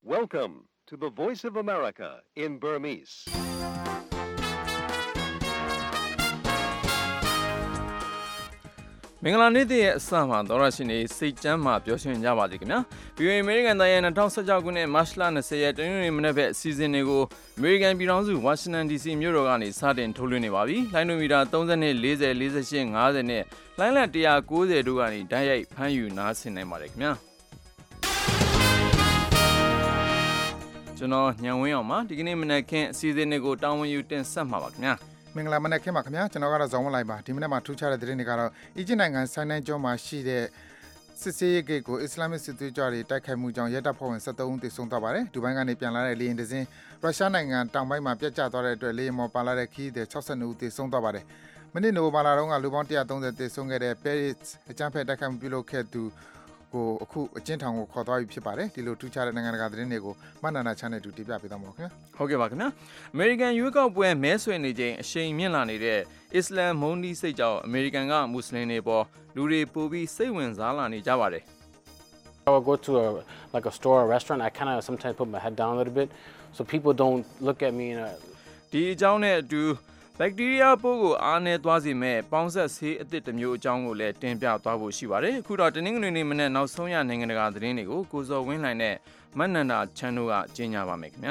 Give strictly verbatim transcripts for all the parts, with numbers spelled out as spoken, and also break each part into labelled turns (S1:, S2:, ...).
S1: Welcome to the Voice of America in Burmese.
S2: ။မင်္ဂလာနေ့ရဲ့အစမှာသောရရှင်တွေစိတ်ချမ်းမှပျော်ရွှင်ကြပါစေခင်ဗျာ။ ဗီ အို အေ အမေရိကန်တိုင်းရဲ့၂၀၁၆ခုနှစ်မတ်လ၂၀ရက်တနင်္ဂနွေမနက်ဘက်အစီအစဉ်တွေကိုအမေရိကန်ပြည်ထောင်စုဝါရှင်တန် ဒီ စီ မြို့တော်ကနေစတင်ထုတ်လွှင့်နေပါပြီ။လိုင်းနိုမီတာသုံး၂ ၄၀ ၄၈ ၅၀နဲ့လိုင်းလံ၁၉၀တို့ကနေတိုက်ရိုက်ဖမ်းယူနားဆင်နိုင်ပါတယ်ခင်ဗျာ။ကျွန်တော်ညံဝင်းအောင်ပါဒီကနေ့မနက်ခင်းအစီအစဉ်တွေကိုတာဝန်ယူတင်ဆက်မှာပါခင်ဗျာ။
S3: မင်္ဂလာမနက်ခင်းပါခင်ဗျာကျွန်တော်ကတော့ဇောင်းဝလိုက်ပါဒီမနက်မှာထူးခြားတဲ့သတင်းတွေကတော့အီဂျစ်နိုင်ငံဆိုင်နိုင်ကျွန်းမှာရှိတဲ့စစ်စေးရေးဂိတ်ကိုအစ္စလာမစ်စစ်သွေးကြွတွေတိုက်ခိုက်မှုကြောင့်ရဲတပ်ဖွဲ့ဝင်၁၃ဦးသေဆုံးသွားပါတယ်ဒူဘိုင်းကနေပြန်လာတဲ့လေယာဉ်တစ်စင်းရုရှားနိုင်ငံတောင်ပိုင်းမှာပြတ်ကျသွားတဲ့အတွက်လေယာဉ်ပေါ်ပါလာတဲ့ခီးသည်၆၂ဦးသေဆုံးသွားပါတယ်မနေ့နိုဝင်ဘာလတုန်းကလူပေါင်း၁၃၀သေဆုံးခဲ့တဲ့ Paris အကြမ်းဖက်တိုက်ခိုက်မှုပြုလုပ်ခဲ့သူကိုအခုအကျဉ်းထောင်ကိုခေါ်သွားပြီဖြစ်ပါတယ်ဒီလိုထူးခြားတဲ့နိုင်ငံတကာသတင်းတွေကိုမနန္ဒာချန်နယ်တူတင်ပြပေးသွားမှာပါခင်ဗျာ
S2: ဟုတ်ကဲ့ပါခင်ဗျာအမေရိကန်ရွေးကောက်ပွဲမဲဆွယ်နေချိန်အရှိန်မြင့်လာနေတဲ့အစ္စလမ်မုန်းတီးစိတ်ကြောင့်အမေရိကန်ကမွတ်စလင်တွေပေါ်လူတွေပိုပြီးစိတ်ဝင်စားလာနေကြပါတယ်
S4: I will go to a like a store or a restaurant I kind of sometimes put my head down a little bit so people don't look at me in a
S2: ဒီအကြောင်းနဲ့အတူဘက်တီးရီးယားပိုးကိုအားနည်းသွားစေမဲ့ပေါင်းဆက်ဆေးအသစ်တစ်မျိုးအကြောင်းကိုလည်းတင်ပြသွားဖို့ရှိပါတယ်အခုတော့တနင်္ဂနွေနေ့မနေ့နောက်ဆုံးရနိုင်ငံတကာသတင်းတွေကိုကိုစော်ဝင်းလှိုင်နဲ့မနန္ဒာချန်တို့ကကြီးညာပါမယ်ခင်ဗျာ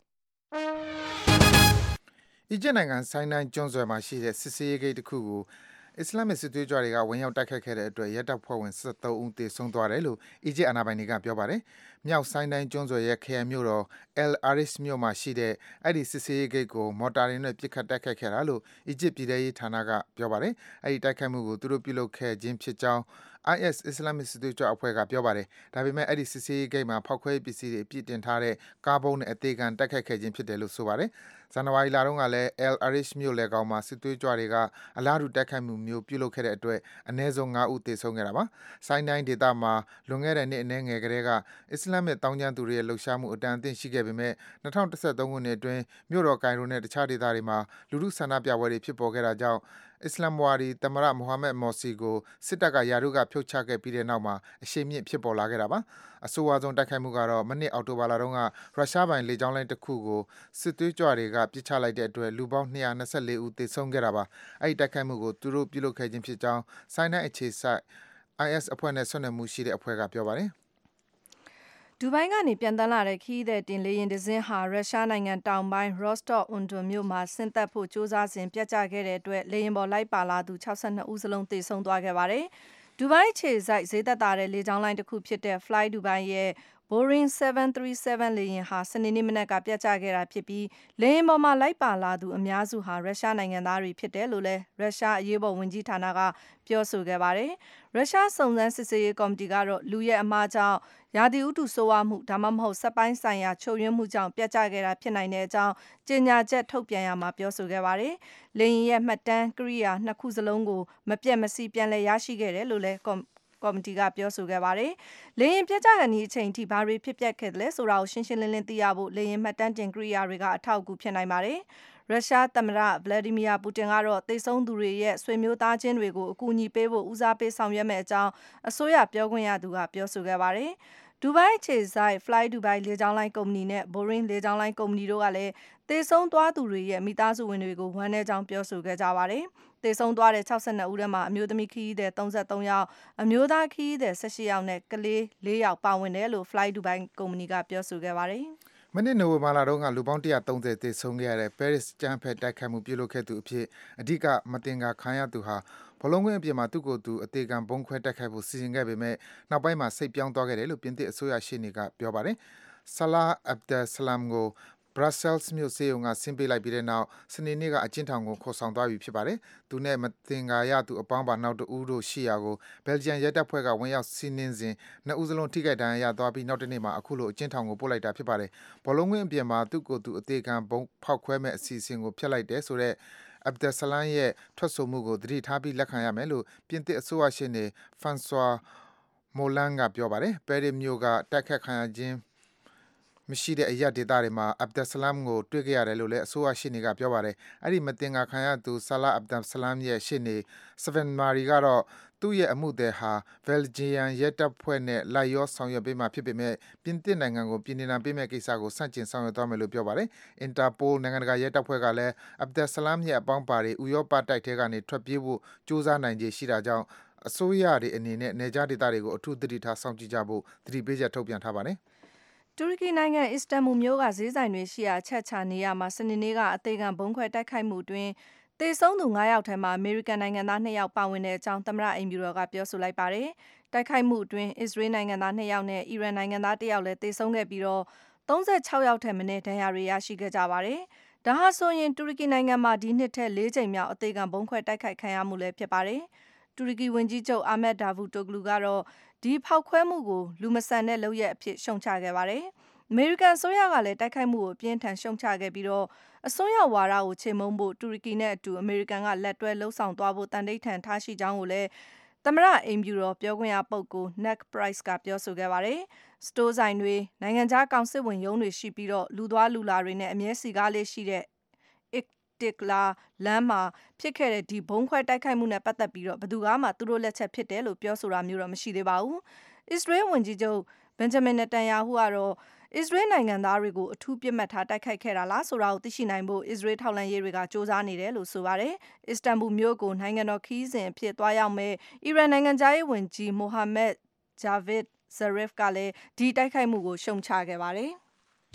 S3: အီဂျစ်နိုင်ငံဆိုင်နိုင်ကျွန်းဆွယ်မှာရှိတဲ့စစ်စေးရေးဂိတ်တစ်ခုကိုအစ္စလာမစ်စစ်သွေးကြွတွေကဝင်ရောက်တိုက်ခိုက်ခဲ့တဲ့အတွက်ရဲတပ်ဖွဲ့ဝင်၁၃ဦးသေဆုံးသွားတယ်လို့အီဂျစ်အာဏာပိုင်တွေကပြောပါတယ်။မြောက်ဆိုင်တိုင်းကျွန်းဆွယ်ရဲ့ခရိုင်မြို့တော် El Arish မြို့မှာရှိတဲ့အဲ့ဒီစစ်စေးရေးဂိတ်ကိုမော်တာတွေနဲ့ပစ်ခတ်တိုက်ခိုက်ခဲ့တာလို့အီဂျစ်ပြည်ထရေးဌာနကပြောပါတယ်။အဲ့ဒီတိုက်ခိုက်မှုကိုသူတို့ပြုလုပ်ခဲ့ခြင်းဖြစ်ကြောင်း I S အစ္စလာမစ်စစ်သွေးကြွအဖွဲ့ကပြောပါတယ်။ဒါပေမဲ့အဲ့ဒီစစ်စေးရေးဂိတ်မှာဖောက်ခွဲပစ္စည်းတွေအပြည့်တင်ထားတဲ့ကားဘုံနဲ့အသေးခံတိုက်ခိုက်ခဲ့ခြင်းဖြစ်တယ်လို့ဆိုပါတယ်။ဇန်နဝါရီလတုန်းကလည်း El Arish မြို့လေကောင်မှာစစ်သွေးကြွတွေကအလားတူတိုက်ခိုက်မှုမျိုးပြုလုပ်ခဲ့တဲ့အတွက်အနည်းဆုံး၅ဦးသေဆုံးခဲ့တာပါ။ဆိုင်းတိုင်းဒေသမှာလွန်ခဲ့တဲ့နှစ်အနည်းငယ်ကတည်းကအစ္စလာမစ်တောင်းကျမ်းသူတွေရဲ့လှုပ်ရှားမှုအတန်အသင့်ရှိခဲ့ပေမဲ့၂၀၁၃ခုနှစ်အတွင်းမြို့တော်ကိုင်ရိုနဲ့တခြားဒေသတွေမှာလူထုဆန္ဒပြပွဲတွေဖြစ်ပေါ်ခဲ့တာကြောင့်အစ္စလာမ်ဝါဒီသမ္မတမိုဟာမက်မော်စီကိုစစ်တပ်ကယာရုကဖြုတ်ချခဲ့ပြီးတဲ့နောက်မှာအရှိန်မြင့်ဖြစ်ပေါ်လာခဲ့တာပါအဆိုအဝါဆုံးတိုက်ခိုက်မှုကတော့မနှစ်အောက်တိုဘာလတုန်းကရုရှားပိုင်လေကြောင်းလိုင်းတစ်ခုကိုစစ်သွေးကြွတွေကပစ်ချလိုက်တဲ့အတွက်လူပေါင်း၂၂၄ဦးသေဆုံးခဲ့တာပါအဲဒီတိုက်ခိုက်မှုကိုသူတို့ပြုလုပ်ခဲ့ခြင်းဖြစ်ကြောင်းဆိုင်းနိုင်အခြေစိုက် I S အဖွဲ့နဲ့ဆက်နွယ်မှုရှိတဲ့အဖွဲ့ကပြောပါတယ်
S5: ဒူဘိုင်းကနေပြန်တန်းလာတဲ့ခီးသည်တင်လေယာဉ်တစ်စင်းဟာရုရှားနိုင်ငံတောင်ပိုင်း Rostov-on-Don မြို့မှာဆင်းသက်ဖို့ကြိုးစားစဉ်ပြတ်ကျခဲ့တဲ့အတွက်လေယာဉ်ပေါ်လိုက်ပါလာသူ၆၂ဦးစလုံးသေဆုံးသွားခဲ့ပါတယ်။ဒူဘိုင်းခြေစိုက်ဈေးသက်သာတဲ့လေကြောင်းလိုင်းတစ်ခုဖြစ်တဲ့ Fly Dubai ရဲ့ Boeing seven thirty-seven လေယာဉ်ဟာစနေနေ့မနက်ကပြတ်ကျခဲ့တာဖြစ်ပြီးလေယာဉ်ပေါ်မှာလိုက်ပါလာသူအများစုဟာရုရှားနိုင်ငံသားတွေဖြစ်တယ်လို့လည်းရုရှားအရေးပေါ်ဝန်ကြီးဌာနကပြောဆိုခဲ့ပါတယ်။ရုရှားစုံစမ်းစစ်ဆေးရေးကော်မတီကတော့လူရဲ့အမှားကြောင့်ရာသီဥတုဆိုးဝါးမှုဒါမှမဟုတ်စက်ပိုင်းဆိုင်ရာချုပ်ယွင်းမှုကြောင့်ပြတ်ကျခဲ့တာဖြစ်နိုင်တဲ့အကြောင်းကြေညာချက်ထုတ်ပြန်ရမှာပြောဆိုခဲ့ပါတယ်။လေယာဉ်ရဲ့မှတ်တမ်းကိရိယာနှစ်ခုစလုံးကိုမပြတ်မစီးပြန်လည်ရရှိခဲ့တယ်လို့လည်းကော်မတီကပြောဆိုခဲ့ပါတယ်။လေယာဉ်ပြတ်ကျတဲ့နေ့အချိန်ထိဘာတွေဖြစ်ပျက်ခဲ့သလဲဆိုတာကိုရှင်းရှင်းလင်းလင်းသိရဖို့လေယာဉ်မှတ်တမ်းတင်ကိရိယာတွေကအထောက်အကူဖြစ်နိုင်ပါတယ်။ရုရှားသမ္မတဗလာဒီမီယာပူတင်ကတော့သေဆုံးသူတွေရဲ့ဆွေမျိုးသားချင်းတွေကိုအကူအညီပေးဖို့ဦးစားပေးဆောင်ရွက်မယ့်အကြောင်းအစိုးရပြောခွင့်ရသူကပြောဆိုခဲ့ပါတယ်။ဒူဘိုင်းခြေစိုက် Fly Dubai လေကြောင်းလိုင်းကုမ္ပဏီနဲ့ Boeing လေကြောင်းလိုင်းကုမ္ပဏီတို့ကလည်းသေဆုံးသွားသူတွေရဲ့မိသားစုဝင်တွေကိုဝမ်းနည်းကြောင်းပြောဆိုခဲ့ကြပါတယ်။သေဆုံးသွားတဲ့၆၂ဦးထဲမှာအမျိုးသမီးခရီးသည်၃၃ယောက်အမျိုးသားခရီးသည်၁၈ယောက်နဲ့ကလေး၄ယောက်ပါဝင်တယ်လို့ Fly Dubai ကုမ္ပဏီကပြောဆိုခဲ့ပါတယ်
S3: ။မနေ့နိုဝင်ဘာလတုန်းကလူပေါင်း၁၃၀သေဆုံးခဲ့ရတဲ့ Paris ကျန်းဖက်တိုက်ခိုက်မှုပြုလုပ်ခဲ့သူအဖြစ်အဓိကမတင်ကာခံရသူဟာဘလုံးခွင့်အပြင်မှာသူ့ကိုယ်သူအသေးခံဘုံခွဲတိုက်ခိုက်ဖို့စီစဉ်ခဲ့ပေမဲ့နောက်ပိုင်းမှာစိတ်ပြောင်းသွားခဲ့တယ်လို့ပြင်သစ်အစိုးရရှေ့နေကပြောပါတယ်။ Salah Abdeslam ကို Brussels မြို့ဆေးရုံကဆင်းပေးလိုက်ပြီးတဲ့နောက်စနေနေ့ကအကျဉ်းထောင်ကိုခေါ်ဆောင်သွားပြီဖြစ်ပါတယ်။သူနဲ့မတင်ကာရသူအပေါင်းပါနောက်တဦးတို့ရှိရာကိုဘယ်လ်ဂျီယံရဲတပ်ဖွဲ့ကဝင်ရောက်စီးနင်းစဉ်နှစ်ဦးစလုံးထိခိုက်ဒဏ်ရာရသွားပြီးနောက်တနေ့မှာအခုလိုအကျဉ်းထောင်ကိုပို့လိုက်တာဖြစ်ပါတယ်။ဘောလုံးကွင်းအပြင်မှာသူ့ကိုယ်သူအသေးခံဘုံဖောက်ခွဲမဲ့အစီအစဉ်ကိုဖျက်လိုက်တယ်ဆိုတဲ့Abdeslam ရဲ့ထွက်ဆိုမှုကိုသတိထားပြီးလက်ခံရမယ်လို့ပြင်သစ်အစိုးရရှေ့နေ François Molins ကပြောပါတယ်။ပဲရစ်မြို့ကတိုက်ခတ်ခံရခြင်းမရှိတဲ့အရာဒေသတွေမှာအဗ်ဒက်ဆလမ်ကိုတွေ့ခဲ့ရတယ်လို့လည်းအစိုးရရှေ့နေကပြောပါတယ်။အဲ့ဒီမတင်ငါခံရသူဆလာအဗ်ဒက်ဆလမ်ရဲ့ရှေ့နေစဗန်မာရီကတော့သူ့ရဲ့အမှုသည်ဟာဘယ်လ်ဂျီယံရဲတပ်ဖွဲ့နဲ့လိုက်ရောဆောင်ရွက်ပေးမှာဖြစ်ပေမဲ့ပြင်သစ်နိုင်ငံကိုပြည်နယ်ပေးမဲ့ကိစ္စကိုစန့်ကျင်ဆောင်ရွက်သွားမယ်လို့ပြောပါတယ်။ Interpol နိုင်ငံတကာရဲတပ်ဖွဲ့ကလည်းအဗ်ဒက်ဆလမ်ရဲ့အပေါင်းပါတွေဥရောပတိုက်ထဲကနေထွက်ပြေးဖို့ကြိုးစားနိုင်ခြေရှိတာကြောင့်အစိုးရတွေအနေနဲ့နေကြားဒေသတွေကိုအထူးသတိထားစောင့်ကြည့်ကြဖို့သတိပေးချက်ထုတ်ပြန်ထားပါတယ်
S5: ။တူရကီနိုင်ငံအစ္စတန်ဘူလ်မြို့ကဈေးဆိုင်တွေရှိရာချက်ချနေရမှာစနေနေ့ကအသေးခံဘုံခွဲတိုက်ခိုက်မှုတွင်သေဆုံးသူ၅ယောက်ထဲမှာအမေရိကန်နိုင်ငံသား၂ယောက်ပါဝင်တဲ့အကြောင်းသမ္မတအိမ်ဖြူတော်ကပြောဆိုလိုက်ပါတယ်။တိုက်ခိုက်မှုအတွင်းအစ္စရေးနိုင်ငံသား၂ယောက်နဲ့အီရန်နိုင်ငံသားတစ်ယောက်လည်းသေဆုံးခဲ့ပြီးတော့၃၆ယောက်ထက်မနည်းဒဏ်ရာတွေရရှိခဲ့ကြပါတယ်။ဒါဟာဆိုရင်တူရကီနိုင်ငံမှာဒီနှစ်ထဲ၄ကြိမ်မြောက်အသေးခံဘုံခွဲတိုက်ခိုက်ခံရမှုလည်းဖြစ်ပါတယ်။တူရကီဝန်ကြီးချုပ်အာမက်ဒါဗူတိုဂလူကတော့ဒီဖောက်ခွဲမှုကိုလူမဆန်တဲ့လုပ်ရက်အဖြစ်ရှုံချခဲ့ပါတယ်။အမေရိကန်အစိုးရကလည်းတိုက်ခိုက်မှုကိုအပြင်းထန်ရှုံချခဲ့ပြီးတော့အစွန်းရောက်ဝါဒကိုချေမှုန်းဖို့တူရကီနဲ့အတူအမေရိကန်ကလက်တွဲလှုံ့ဆော်သွားဖို့တန်ဋိဌာန်ထားရှိကြောင်းကိုလည်းသမ္မတအိမ်ဖြူတော်ပြောခွင့်ရပုဂ္ဂိုလ် Ned Price ကပြောဆိုခဲ့ပါတယ်။စတိုးဆိုင်တွေနိုင်ငံခြားကောင်စစ်ဝင်ရုံးတွေရှိပြီးတော့လူသွားလူလာတွေနဲ့အမြဲစီကားလေးရှိတဲ့ Iqtila လမ်းမှာဖြစ်ခဲ့တဲ့ဒီဘုံခွဲတိုက်ခိုက်မှုနဲ့ပတ်သက်ပြီးတော့ဘယ်သူကမှသူတို့လက်ချက်ဖြစ်တယ်လို့ပြောဆိုတာမျိုးတော့မရှိသေးပါဘူး။အစ္စရေးဝန်ကြီးချုပ်ဘင်ဂျမင်နတန်ယာဟုကတော့အစ္စရေးနိုင်ငံသားတွေကိုအထူးပြစ်မှတ်ထားတိုက်ခိုက်ခဲ့တာလားဆိုတာကိုသိရှိနိုင်ဖို့အစ္စရေးထောက်လှမ်းရေးတွေကစ조사နေတယ်လို့ဆိုပါတယ်။အစ္စတန်ဘူလ်မြို့ကိုနိုင်ငံတော်ခီးစဉ်အဖြစ်သွားရောက်မဲ့အီရန်နိုင်ငံသားရေးဝန်ကြီးမိုဟာမက်ဂျာဗစ်ဇရစ်ကလည်းဒီတိုက်ခိုက်မှုကိုရှုံချခဲ့ပါတယ်။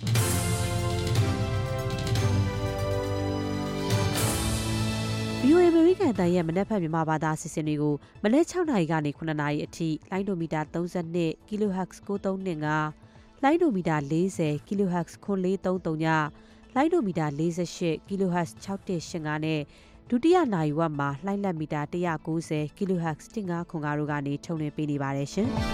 S6: ဗီအိုအေ အမေရိကန်အသံရဲ့မနက်ဖြန်မြန်မာဘာသာအစီအစဉ်တွေကိုမနက်၆နာရီကနေခုနှစ်နာရီအထိလိုင်းဒိုမီတာသုံး၂ kilohertz ၉၃၂၅လိုင်းဒိုမီတာ၄၀ kilohertz ခွန်၄၃၃ညလိုင်းဒိုမီတာ၄၈ kilohertz ၆၁၈၅နဲ့ဒုတိယနာရီဝက်မှာလှိုင်းလက်မီတာ၁၉၀ kilohertz ၁၅ခွန်၅တို့ကနေထုတ်လွှင့်ပေးနေပါတယ်ရှင်။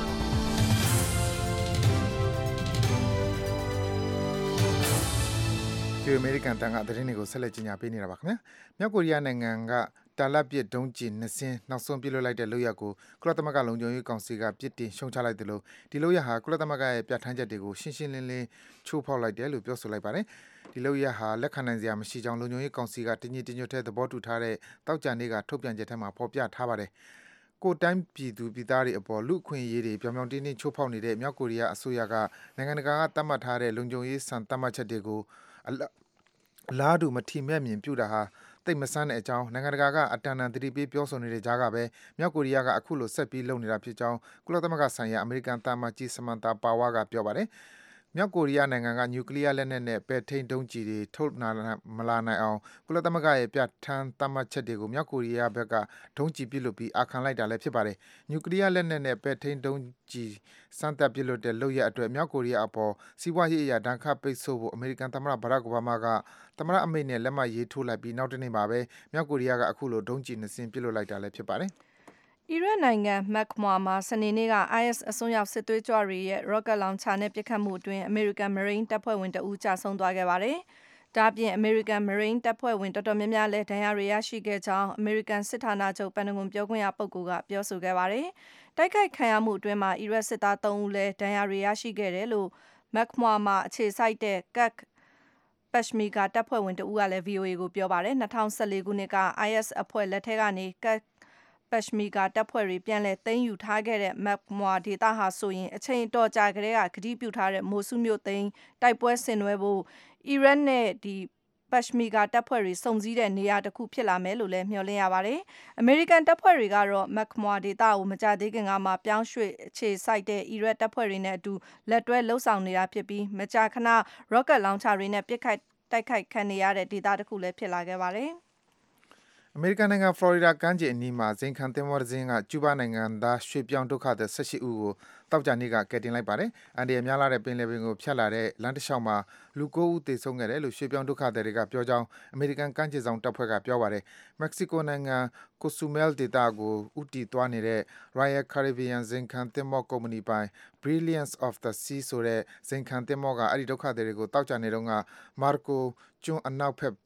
S3: ဒီအမေရိကန်တန်ကသတင်းတွေကိုဆက်လက်ကြီးညာပေးနေတာပါခင်ဗျာမြောက်ကိုရီးယားနိုင်ငံကတာလတ်ပစ်ဒုံးကျည်နှစ်စင်းနောက်ဆုံးပြစ်လွှတ်လိုက်တဲ့လုပ်ရက်ကိုကုလသမဂ္ဂလုံခြုံရေးကောင်စီကပြစ်တင်ရှုံချလိုက်တယ်လို့ဒီလုပ်ရက်ဟာကုလသမဂ္ဂရဲ့ပြဋ္ဌာန်းချက်တွေကိုရှင်းရှင်းလင်းလင်းချိုးဖောက်လိုက်တယ်လို့ပြောဆိုလိုက်ပါတယ်ဒီလုပ်ရက်ဟာလက်ခံနိုင်စရာမရှိကြောင်းလုံခြုံရေးကောင်စီကတင်းကြီးတင်းညွတ်တဲ့သဘောတူထားတဲ့တောက်ကြနေ့ကထုတ်ပြန်ချက်ထဲမှာဖော်ပြထားပါတယ်ကိုတိုင်းပြည်သူပြည်သားတွေအပေါ်လူအခွင့်အရေးတွေပြောင်ပြောင်တင်းတင်းချိုးဖောက်နေတဲ့မြောက်ကိုရီးယားအစိုးရကနိုင်ငံတကာကသတ်မှတ်ထားတဲ့လုံခြုံရေးစံသတ်မှတ်ချက်တွေကိုအလားတူမထီမဲ့မြင်ပြုတာဟာတိတ်မဆန်းတဲ့အကြောင်းနိုင်ငံတကာကအတန်တန်တတိပေးပြောဆိုနေတဲ့ကြားကပဲမြောက်ကိုရီးယားကအခုလိုဆက်ပြီးလုပ်နေတာဖြစ်ကြောင်းကုလသမဂ္ဂဆိုင်ရာအမေရိကန်တာမန်ကြီးစမန်တာပါဝါကပြောပါတယ်မြောက်ကိုရီးယားနိုင်ငံကနျူကလ িয়ার လက်နက်နဲ့ပဲ့ထိန်းဒုံးကျည်တွေထုတ်မလာနိုင်အောင်ကုလသမဂ္ဂရဲ့ပြဋ္ဌာန်းသတ်မှတ်ချက်တွေကိုမြောက်ကိုရီးယားဘက်ကဒုံးကျည်ပစ်လွတ်ပြီးအာခံလိုက်တာလည်းဖြစ်ပါတယ်နျူကလ িয়ার လက်နက်နဲ့ပဲ့ထိန်းဒုံးကျည်စမ်းသပ်ပစ်လွတ်တဲ့လုပ်ရအတွက်မြောက်ကိုရီးယားအပေါ်စီးပွားရေးအရာဒဏ်ခတ်ပိတ်ဆို့ဖို့အမေရိကန်သမ္မတဘရက်အိုဘားမားကသမ္မတအမိန့်နဲ့လက်မှတ်ရေးထိုးလိုက်ပြီးနောက်တနေ့မှာပဲမြောက်ကိုရီးယားကအခုလိုဒုံးကျည်နှစ်စင်းပစ်လွတ်လိုက်တာလည်းဖြစ်ပါတယ်
S5: အီရတ်နိုင်ငံမက်မွာမှာစနေနေ့က အိုင်အက်စ် အစွန်းရောက်စစ်သွေးကြွတွေရဲ့ rocket launcher နဲ့ပစ်ခတ်မှုအတွင်းအမေရိကန် Marine တပ်ဖွဲ့ဝင်တဦးကြာဆုံးသွားခဲ့ပါတယ်။ဒါ့အပြင်အမေရိကန် Marine တပ်ဖွဲ့ဝင်တော်တော်များများလည်းဒဏ်ရာတွေရရှိခဲ့ကြောင်းအမေရိကန်စစ်ဌာနချုပ်ပန်တဂွန်ပြောခွင့်ရပုဂ္ဂိုလ်ကပြောဆိုခဲ့ပါတယ်။တိုက်ခိုက်ခံရမှုအတွင်းမှာအီရတ်စစ်သားသုံးဦးလည်းဒဏ်ရာတွေရရှိခဲ့တယ်လို့မက်မွာမှာအခြေစိုက်တဲ့ Kurd Peshmerga တပ်ဖွဲ့ဝင်တဦးကလည်း ဗီအိုအေကိုပြောပါတယ်။၂၀၁၄ခုနှစ်က အိုင်အက်စ် အဖွဲ့လက်ထဲကနေ Kurd Peshmerga တပ်ဖွဲ့တွေပြန်လည်သိမ်းယူထားခဲ့တဲ့မက်မွာဒေသဟာဆိုရင်အချိန်တော်ကြာကတည်းကကတိပြုထားတဲ့မိုဆူမြို့သိမ်းတိုက်ပွဲဆင်နွှဲဖို့အီရတ်နဲ့ဒီ Peshmerga တပ်ဖွဲ့တွေစုံစည်းတဲ့နေရာတစ်ခုဖြစ်လာမယ်လို့လည်းမျှော်လင့်ရပါတယ်။အမေရိကန်တပ်ဖွဲ့တွေကတော့မက်မွာဒေသကိုမကြသေးခင်ကမှပြောင်းရွှေ့အခြေစိုက်တဲ့အီရတ်တပ်ဖွဲ့တွေနဲ့အတူလက်တွဲလှုပ်ဆောင်နေတာဖြစ်ပြီးမကြာခဏ rocket launcher တွေနဲ့ပစ်ခတ်တိုက်ခိုက်ခံနေရတဲ့ဒေသတစ်ခုလည်းဖြစ်လာခဲ့ပါတယ်။
S3: အမေရိကန်နိုင်ငံဖလော်ရီဒါကမ်းခြေအနီးမှာဇိမ်ခံသင်္ဘောတစ်စင်းကကျူးဘားနိုင်ငံသားရွှေ့ပြောင်းဒုက္ခသည်၁၈ဦးကိုတောက်ကြနေ့ကကယ်တင်လိုက်ပါတယ်။အန်ဒီရများလာတဲ့ပင်လယ်ပြင်ကိုဖြတ်လာတဲ့လမ်းတစ်လျှောက်မှာလူ၉ဦးသေဆုံးခဲ့တယ်လို့ရွှေ့ပြောင်းဒုက္ခသည်တွေကပြောကြောင်းအမေရိကန်ကမ်းခြေဆောင်တပ်ဖွဲ့ကပြောပါတယ်။မက္ကဆီကိုနိုင်ငံကိုဆူမဲလ်ဒေသကိုဦးတည်သွားနေတဲ့ Royal Caribbean ဇိမ်ခံသင်္ဘောကုမ္ပဏီပိုင် Brilliance of the Seas ဆိုတဲ့ဇိမ်ခံသင်္ဘောကအဲဒီဒုက္ခသည်တွေကိုတောက်ကြနေတုန်းကမာကိုကျွန်းအနောက်ဘက်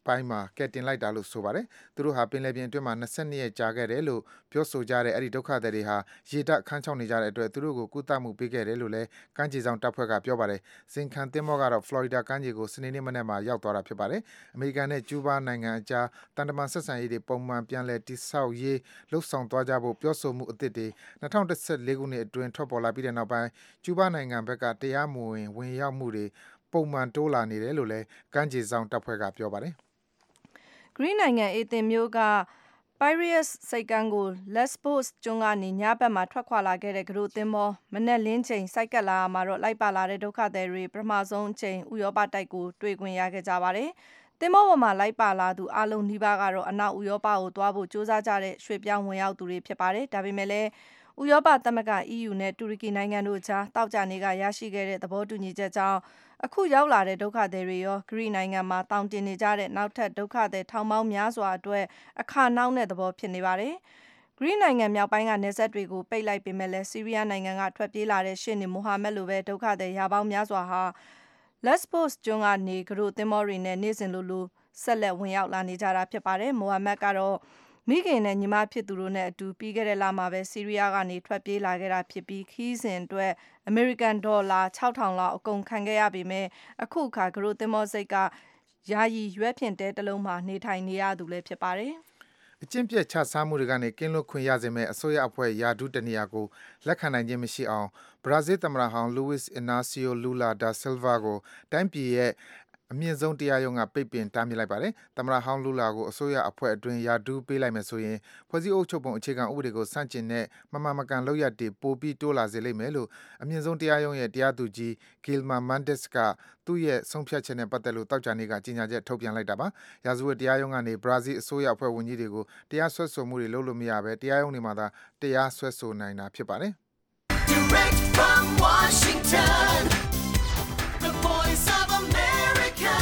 S3: ပိုင်းမှာကယ်တင်လိုက်တာလို့ဆိုပါတယ်သူတို့ဟာပင်လယ်ပြင်အတွင်းမှာtwenty-twoရက်ကြာခဲ့တယ်လို့ပြောဆိုကြတဲ့အဲ့ဒီဒုက္ခသည်တွေဟာရေတပ်ခန်းချောက်နေကြတဲ့အတွက်သူတို့ကိုကုသမှုပေးခဲ့တယ်လို့လည်းကမ်းခြေဆောင်တပ်ဖွဲ့ကပြောပါတယ်စင်ခံသင်္ဘောကတော့ဖလော်ရီဒါကမ်းခြေကိုစနေနေ့မနက်မှာရောက်သွားတာဖြစ်ပါတယ်အမေရိကန်နဲ့ကျူးဘားနိုင်ငံအကြားတန်တမန်ဆက်ဆံရေးတွေပုံမှန်ပြန်လည်တည်ဆောက်ရေးလှုပ်ဆောင်သွားကြဖို့ပြောဆိုမှုအသစ်တွေtwenty fourteenခုနှစ်အတွင်းထွက်ပေါ်လာပြီးတဲ့နောက်ပိုင်းကျူးဘားနိုင်ငံဘက်ကတရားမဝင်ဝင်ရောက်မှုတွေပုံမှန်တိုးလာနေတယ်လို့လည်းကမ်းခြေဆောင်တပ်ဖွဲ့ကပြောပါတယ်
S5: ဂရိနိုင်ငံအေသင်မြို့က Piraeus စိတ်ကမ်းကို Lesbos ကျွန်းကနေညဘက်မှာထွက်ခွာလာခဲ့တဲ့ကရိုသင်္ဘောမနက်လင်းချိန်စိုက်ကပ်လာမှာတော့လိုက်ပါလာတဲ့ဒုက္ခသည်တွေပထမဆုံးအချိန်ဥရောပတိုက်ကိုတွေ့ခွင့်ရခဲ့ကြပါတယ်။သင်္ဘောပေါ်မှာလိုက်ပါလာသူအလုံးနီးပါးကတော့အနောက်ဥရောပကိုသွားဖို့ကြိုးစားကြတဲ့ရွှေ့ပြောင်းဝင်ရောက်သူတွေဖြစ်ပါတယ်။ဒါပေမဲ့လည်းဥရောပသမဂ္ဂ E U နဲ့တူရကီနိုင်ငံတို့ကြားတောက်ကြနေကရရှိခဲ့တဲ့သဘောတူညီချက်ကြောင့်အခုရောက်လာတဲ့ဒုက္ခသည်တွေရောဂရိနိုင်ငံမှာတောင်တင်နေကြတဲ့နောက်ထပ်ဒုက္ခသည်ထောင်ပေါင်းများစွာအတွက်အခါနောက်တဲ့သဘောဖြစ်နေပါတယ်။ဂရိနိုင်ငံမြောက်ပိုင်းကနေဆက်တွေကိုပိတ်လိုက်ပေမဲ့လည်းဆီးရီးယားနိုင်ငံကထွက်ပြေးလာတဲ့ရှေ့နေမိုဟာမက်လိုပဲဒုက္ခသည်ရာပေါင်းများစွာဟာ Lesbos ကျွန်းကနေကရိုသင်္ဘောတွေနဲ့နေ့စဉ်လိုလိုဆက်လက်ဝင်ရောက်လာနေကြတာဖြစ်ပါတယ်။မိုဟာမက်ကတော့မိခင်နဲ့ညီမဖြစ်သူတို့နဲ့အတူပြီးခဲ့တဲ့လမှာပဲဆီးရီးယားကနေထွက်ပြေးလာခဲ့တာဖြစ်ပြီးခီးစဉ်အတွက်အမေရိကန်ဒေါ်လာsix thousandလောက်အကုန်ခံခဲ့ရပေမဲ့အခုအခါဂရိုသင်္ဘောစိတ်ကယာယီရွက်ဖြင့်တဲတလုံးမှာနေထိုင်နေရသူလည်းဖြစ်ပါတယ်
S3: အကျင့်ပြတ်ချစားမှုတွေကနေကင်းလွတ်ခွင့်ရစေမဲ့အစိုးရအဖွဲ့ယာဒူးတနေရာကိုလက်ခံနိုင်ခြင်းမရှိအောင်ဘရာဇီးသမ္မတဟောင်း Luiz Inácio Lula da Silva ကိုတိုင်းပြည်ရဲ့အမြင့်ဆုံးတရားရုံးကပိတ်ပင်တားမြစ်လိုက်ပါတယ်။သမ္မတဟောင်းလူလာကိုအစိုးရအဖွဲ့အတွင်းယာဒူးပေးလိုက်မယ်ဆိုရင်ဖွဲ့စည်းအုပ်ချုပ်ပုံအခြေခံဥပဒေကိုစန့်ကျင်တဲ့မမှန်မကန်လုပ်ရပ်တွေပိုပြီးတိုးလာစေလိမ့်မယ်လို့အမြင့်ဆုံးတရားရုံးရဲ့တရားသူကြီး Gilman Mendes ကသူ့ရဲ့ဆုံးဖြတ်ချက်နဲ့ပတ်သက်လို့တောက်ကြနေကကြေညာချက်ထုတ်ပြန်လိုက်တာပါ။ရာဇဝတ်တရားရုံးကနေဘရာဇီးအစိုးရအဖွဲ့ဝန်ကြီးတွေကိုတရားစွဲဆိုမှုတွေလုပ်လို့မရဘဲတရားရုံးတွေမှာသာတရားစွဲဆိုနိုင်တာဖြစ်ပါတယ်။ Direct from Washington, the voice of America,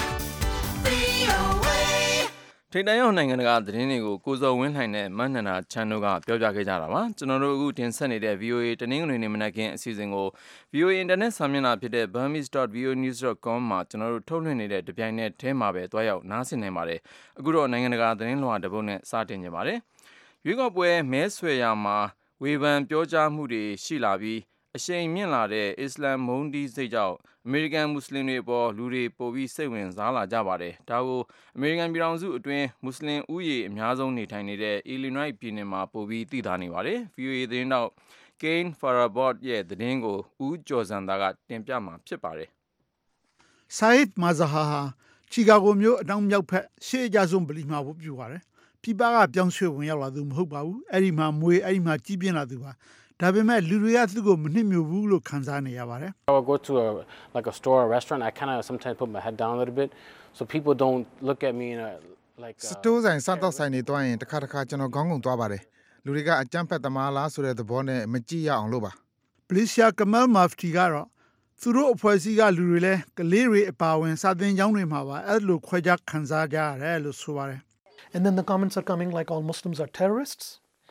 S3: V O A
S2: ထိပ်တန်းရောက်နိုင်ငံတကာသတင်းတွေကိုကိုဇော်ဝင်းလှိုင်နဲ့မန်နန္ဒာချန်တို့ကပြောပြခဲ့ကြတာပါကျွန်တော်တို့အခုတင်ဆက်နေတဲ့ V O A တနင်္ဂနွေနေ့မနက်ခင်းအစီအစဉ်ကို V O A Internet စာမျက်နှာဖြစ်တဲ့ burmese dot v o a news dot com မှာကျွန်တော်တို့ထုတ်လွှင့်နေတဲ့တပြိုင်နက်တည်းမှာပဲတွားရောက်နားဆင်နိုင်ပါတယ်အခုတော့နိုင်ငံတကာသတင်းလွှာတစ်ပုဒ်နဲ့စတင်ကြပါတယ်ရွေးကောက်ပွဲမဲဆွယ်ရာမှာဝေဖန်ပြောကြားမှုတွေရှိလာပြီးအရှိန်မြင့်လာတဲ့အစ္စလမ်မုန်းတီးစိတ်ကြောင့်အမေရိကန်မွတ်စလင်တွေအပေါ်လူတွေပိုပြီးစိတ်ဝင်စားလာကြပါတယ်။ဒါကိုအမေရိကန်ပြည်ထောင်စုအတွင်းမွတ်စလင်ဥယေအများဆုံးနေထိုင်နေတဲ့ Illinois ပြည်နယ်မှာပိုပြီးသိသာနေပါတယ်။ V O A သတင်းတောက် Kane Farabot ရဲ့သတင်းကိုဦးကျော်စံသားကတင်ပြမှာဖြစ်ပါတယ်
S7: ။ Saeed Mazahar ဟာချီကာဂိုမြို့အနောက်မြောက်ဘက်ရှေ့အကျဆုံးဗလီမှာဝတ်ပြုပါတယ်။ပြည်ပကပြောင်းရွှေ့ဝင်ရောက်လာသူမဟုတ်ပါဘူး။အဲ့ဒီမှာမွေအဲ့ဒီမှာကြီးပြင်းလာသူပါ။ဒါပေမဲ့လူတွေကသူ့ကိုမနှိမ့်ညွတ်ဘူးလို့ခံစားနေရပါတယ်
S4: I will go to a like a store or restaurant I kind of sometimes put my head down a little bit so people don't look at me in a like
S3: စတိုးဆိုင်စားတော့ဆိုင်နေသွားရင်တစ်ခါတစ်ခါကျွန်တော်ခေါင်းငုံသွားပါတယ်လူတွေကအကြမ်းဖက်သမားလားဆိုတဲ့သဘောနဲ့မကြည့်ရအောင်လို့ပါ
S7: Policia Kamal Mufti ကတော့သူတို့အဖွဲ့အစည်းကလူတွေလဲကလေးတွေအပါဝင်စာသင်ကျောင်းတွေမှာပါအဲ့လိုခွဲခြားခံစားကြရတယ်လို့ဆိုပါတယ်
S8: And then the comments are coming like all Muslims are terrorists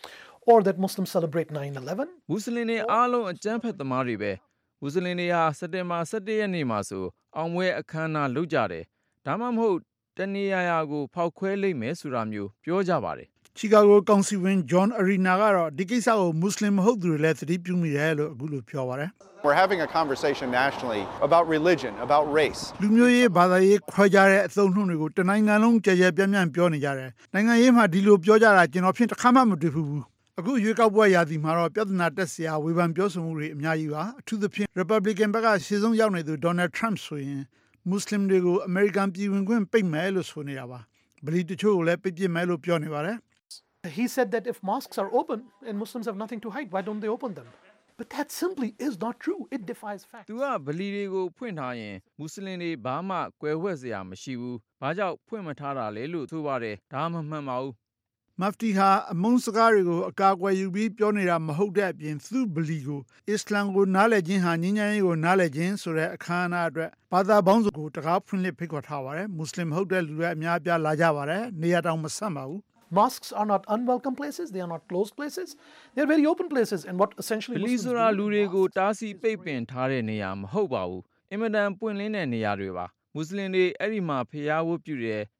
S8: or that Muslims celebrate nine eleven
S2: မွတ်စလင်တွေအားလုံးအကြမ်းဖက်သမားတွေပဲမွတ်စလင်တွေဟာစက်တင်ဘာseventeenရက်နေ့မှာဆိုအောင်ပွဲအခမ်းအနားလုပ်ကြတယ်ဒါမှမဟုတ်တနေရာရာကိုဖောက်ခွဲလိမ့်မယ်ဆိုတာမျိုးပြောကြပါတယ်
S7: ချီကာဂိုကောင်စီဝင် John Arena ကတော့ဒီကိစ္စကိုမွတ်စလင်မဟုတ်သူတွေလည်းသတိပြုမိတယ်လို့အခုလိုပြောပါတယ်
S9: We're having a conversation nationally about religion, about race.
S7: လူမျိုးရေးဘာသာရေးခွဲခြားတဲ့အသုံးနှုန်းတွေကိုတနိုင်ငံလုံးကြဲကြဲပြန့်ပြန့်ပြောနေကြတယ်နိုင်ငံရေးမှာဒီလိုပြောကြတာကျွန်တော်ဖြင့်တစ်ခါမှမတွေ့ဘူးအခုရွေးကောက်ပွဲရာသီမှာတော့ပြဿနာတက်စရာဝေဖန်ပြောဆိုမှုတွေအများကြီးပါအထူးသဖြင့် Republican ဘက်ကရှေ့ဆုံးရောက်နေသူ Donald Trump ဆိုရင်မွတ်စလင်တွေကို American ပြည်ဝင်ခွင့်ပိတ်မယ်လို့ဆိုနေတာပါဗလီတချို့ကိုလည်းပိတ်ပစ်မယ်လို့ပြောနေပါတယ်
S8: He said that if mosques are open and Muslims have nothing to hide why don't they open them But that simply is not true it defies fact
S2: သူကဗလီတွေကိုဖွင့်ထားရင်မွတ်စလင်တွေဘာမှကွယ်ဝှက်စရာမရှိဘူးဘာကြောင့်ဖွင့်မထားတာလဲလို့ဆိုပါတယ်ဒါမှမမှန်ပါဘူး
S7: Mufti ဟာအမုန်းစကားတွေကိုအကာအကွယ်ယူပြီးပြောနေတာမဟုတ်တဲ့အပြင်သူ့ဗလီကိုအစ္စလာမ်ကိုနားလည်ခြင်းဟာငြိမ်းချမ်းရေးကိုနားလည်ခြင်းဆိုတဲ့အခမ်းအနားအတွက်ဘာသာပေါင်းစုံကိုတကားဖွင့်လှစ်ဖိတ်ခေါ်ထားပါတယ်မွတ်စလင်မဟုတ်တဲ့လူတွေအများအပြားလာကြပါတယ်နေရာတောင်မဆန့်ပါဘူး
S8: Mosques are not unwelcome places they are not closed places they are very open places and what essentially
S2: ဗလီဆိုတာလူတွေကိုတားဆီးပိတ်ပင်ထားတဲ့နေရာမဟုတ်ပါဘူးအင်မတန်ပွင့်လင်းတဲ့နေရာတွေပါမွတ်စလင်တွေအဲ့ဒီမှာဖျားဝတ်ပြုတယ်